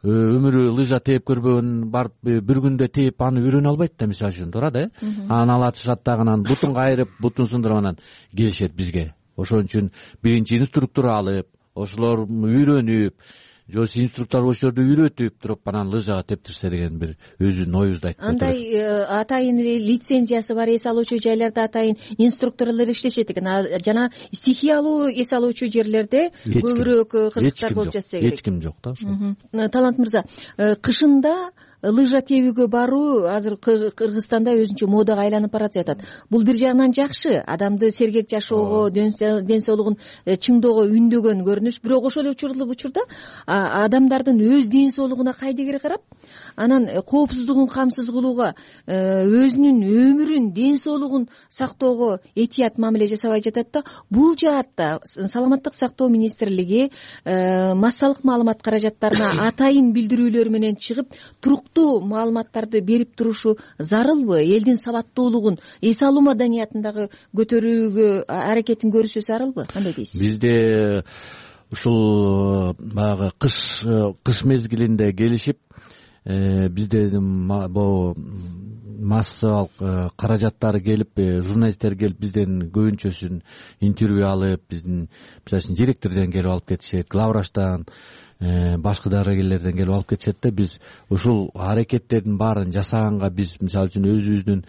өмүрү лыжа тээп көрбөгөн барып бир күндө тээп аны үйрөнө албайт да, мисалы үчүн туура да. Анан алатышат дагы, анан бутун кайрып, бутун сындырып анан келишет бизге. Ошон үчүн биринчи инструктор алып, ошолор үйрөнүп, же инструктор ошолорду үйрөтүп туруп анан лыжага тептирсе деген бир өзүнүн оюбузду айтып. Андай атайын лицензиясы бар эс алуучу жайларда атайын инструкторлор иштешет экен. Жана стихиялуу эс алуучу жерлерде көбүрөөк кызыктар болуп жатса керек. Эч ким жок да ошо. Талант мырза, кышында лыжа тебүүгө баруу азыр Кыргызстанда өзүнчө модага айланып барат жатат. Бул бир жагынан жакшы, адамды сергек жашоого, ден соолугун чыңдоого үндөгөн көрүнүш. Бирок ошол эле учурда адамдардын өз ден соолугуна кайдыгер карап, анан коопсуздугун камсыз кылууга, өзүнүн өмүрүн, ден соолугун сактоого этият мамиле жасабай жатат да. Бул жаатта саламаттык сактоо министрлиги массалык маалымат каражаттарына атайын билдирүүлөр менен чыгып, туруктуу маалыматтарды берип турушу зарылбы? Элдин сабаттуулугун, эс алуу маданиятын дагы көтөрүүгө аракетин көрүшү зарылбы? Кандай дейсиз? Бизде ушул баягы кыш кыш мезгилинде келишип, бизде могу массалык каражаттары келип, журналисттер келип бизден көбүнчөсүн интервью алып, биздин мисалы үчүн директордон келип алып кетишет, главврачтан, башка дарыгерлерден келип алып кетишет да. Биз ушул аракеттердин баарын жасаганга биз мисалы үчүн өзүбүздүн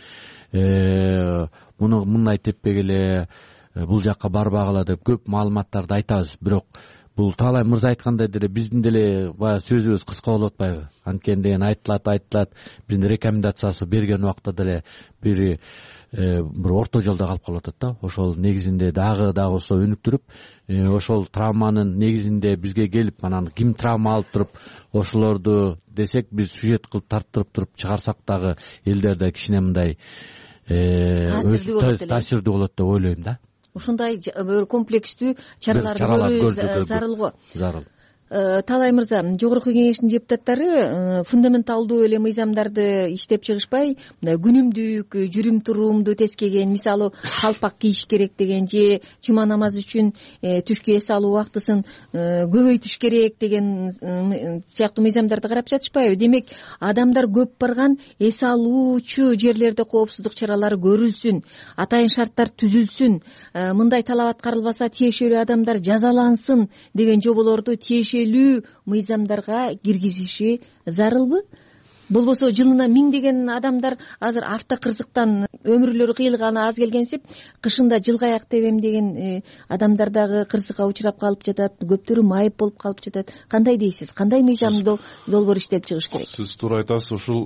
муну мындай теппегиле, бул жакка барбагыла деп көп маалыматтарды айтабыз. Бирок бул Таалай мырза айткандай деле биздин деле баягы сөзүбүз кыска болуп атпайбы? Анткени деген айтылат, айтылат, биздин рекомендациясы берген убакта деле бир бир орто жолдо калып калып атат да. Ошол негизинде дагы дагы болсо өнүктүрүп, ошол травманын негизинде бизге келип, анан ким травма алып туруп ошолорду десек, биз сюжет кылып тарттырып туруп чыгарсак дагы элдерде кичине мындай таасирдүү болот деп ойлойм да. Ушундай комплекстүү чараларды көрүү зарыл го. Зарыл. Таалай мырза, жогорку кеңештин депутаттары фундаменталдуу эле мыйзамдарды иштеп чыгышпай, күнүмдүк жүрүм туруумду тескеген, мисалы калпак кийиш керек деген, же жума намазы үчүн түшкү эс алуу убактысын көбөйтүш керек деген сыяктуу мыйзамдарды карап жатышпайбы? Демек, адамдар көп барган эс алуучу жерлерде коопсуздук чаралары көрүлсүн, атайын шарттар түзүлсүн, мындай талап аткарылбаса тиешелүү адамдар жазалансын деген жоболорду тиешелүү мыйзамдарга киргизиши зарылбы? Болбосо жылына миңдеген адамдар азыр автокырсыктан өмүрлөрү кыйылганы аз келгенсип, кышында жылга аяк тебем деген адамдар дагы кырсыкка учурап калып жатат, көптөрү майып болуп калып жатат. Кандай дейсиз? Кандай мыйзамды долбоор иштеп чыгыш керек? Сиз туура айтасыз. Ушул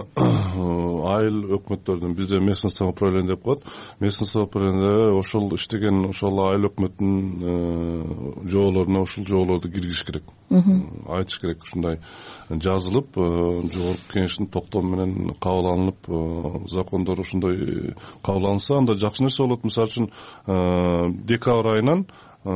айыл өкмөттөрдүн, бизде местное самоуправление деп коет. Местное самоуправление ошол иштеген ошол айыл өкмөттүнүн жоболоруна ушул жоболорду киргизиш керек. Айтыш керек, ушундай жазылып, жогорку кеңештин токтому менен кабыл алынып, закондор ушундай кабыл алынса, анда жакшы нерсе болот. Мисалы үчүн декабрь айынан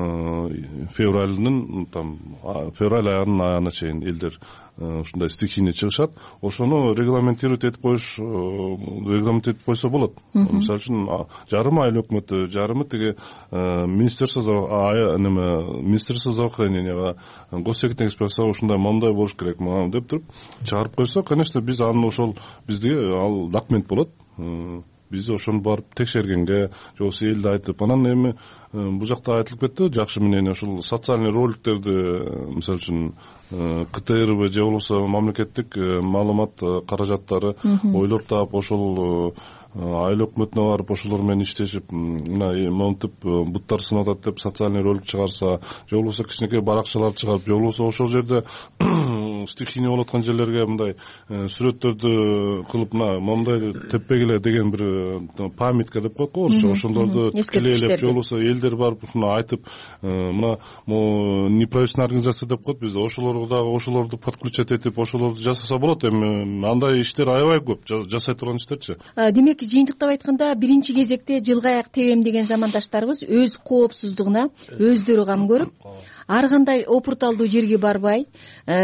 февралдын там февраль айынын аягына чейин элдер ушундай стихийный чыгышат. Ошону регламентировать этип коюш, регламент этип койсо болот. Мисалы үчүн жарымы айыл өкмөтү, жарымы тиги министерство неме министерство здравоохраненияга, госсекретарь инспекцияга ушундай мындай болуш керек деп туруп чыгарып койсо, конечно, биз аны ошол бизде ал документ болот. Биз ошону барып текшергенге, же болбосо элди айтып, анан эми бул жакта айтылып кетти, жакшы мнение, ошол социальный роликтерди, мисалы үчүн КТРБ же болбосо мамлекеттик маалымат каражаттары ойлоп таап, ошол айыл өкмөтүнө барып ошолор менен иштешип, мына монтип буттар сынып атат деп социальный ролик чыгарса, же болбосо кичинекей баракчалар чыгарып, же болбосо ошол жерде стихийный болуп аткан жерлерге мындай сүрөттөрдү кылып, мына момундай теппегиле деген бир памятка деп коет го орусча, ошолорду тикелейлеп, же болбосо элдер барып ушуну айтып, мына неправительственный организация деп коет бизде, ошолорго дагы ошолорду подключать этип, ошолорду жасаса болот. Эми андай иштер аябай көп, жасай турган иштерчи. Демек, жыйынтыктап айтканда, биринчи кезекте жылга аяк тебем деген замандаштарыбыз өз коопсуздугуна өздөрү кам көрүп, ар кандай опурталдуу жерге барбай, шарты бар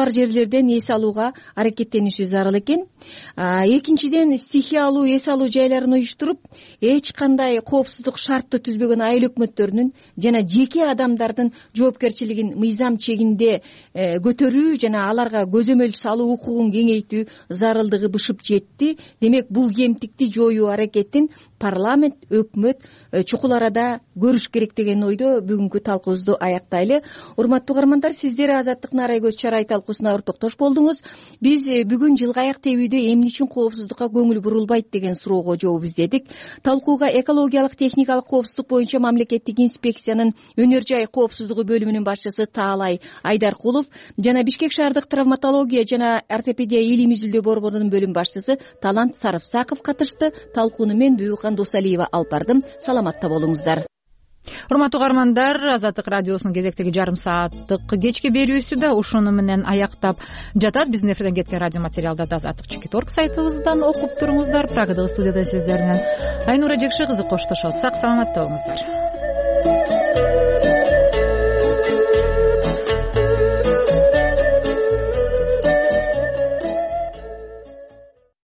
бар жерлерден эс алууга аракеттениши зарыл экен. Экинчиден, стихиялуу эс алуу жайларын уюштуруп, эч кандай коопсуздук шартты түзбөгөн айыл өкмөттөрүнүн жана жеке адамдардын жоопкерчилигин мыйзам чегинде көтөрүү жана аларга көзөмөл салуу укугун кеңейтүү зарылдыгы бышып жетти. Демек, бул кемтикти жоюу аракетин парламент, өкмөт чукул арада көрүш керек деген ойдо бүгүнкү талкуубузду аяктайлы. Урматтуу угармандар, сиздер Азаттык Нарай көз чарай талкуусуна ортоктош болдуңуз. Биз бүгүн жылга аяк тебүүдө эмне үчүн коопсуздукка көңүл бурулбайт деген суроого жооп издедик. Талкууга экологиялык техникалык коопсуздук боюнча мамлекеттик инспекциянын өнөр жай коопсуздугу бөлүмүнүн башчысы Таалай Айдаркулов жана Бишкек шаардык травматология жана ортопедия илим изилдөө борборунун бөлүм башчысы Талант Сарыпсаков катышты. Талкууну мен Бүйүкхан Досалиева алып бардым. Саламатта болуңуздар. Урматтуу угармандар, Азаттык радиосунун кезектеги жарым сааттык кечки берүүсү да ушуну менен аяктап жатат. Биздин эфирден кеткен радио материалдарды азаттык чекит точка орг сайтыбыздан окуп туруңуздар. Прагадагы студияда сиздер менен Айнура Жекши кызы коштошот. Сак саламатта болуңуздар.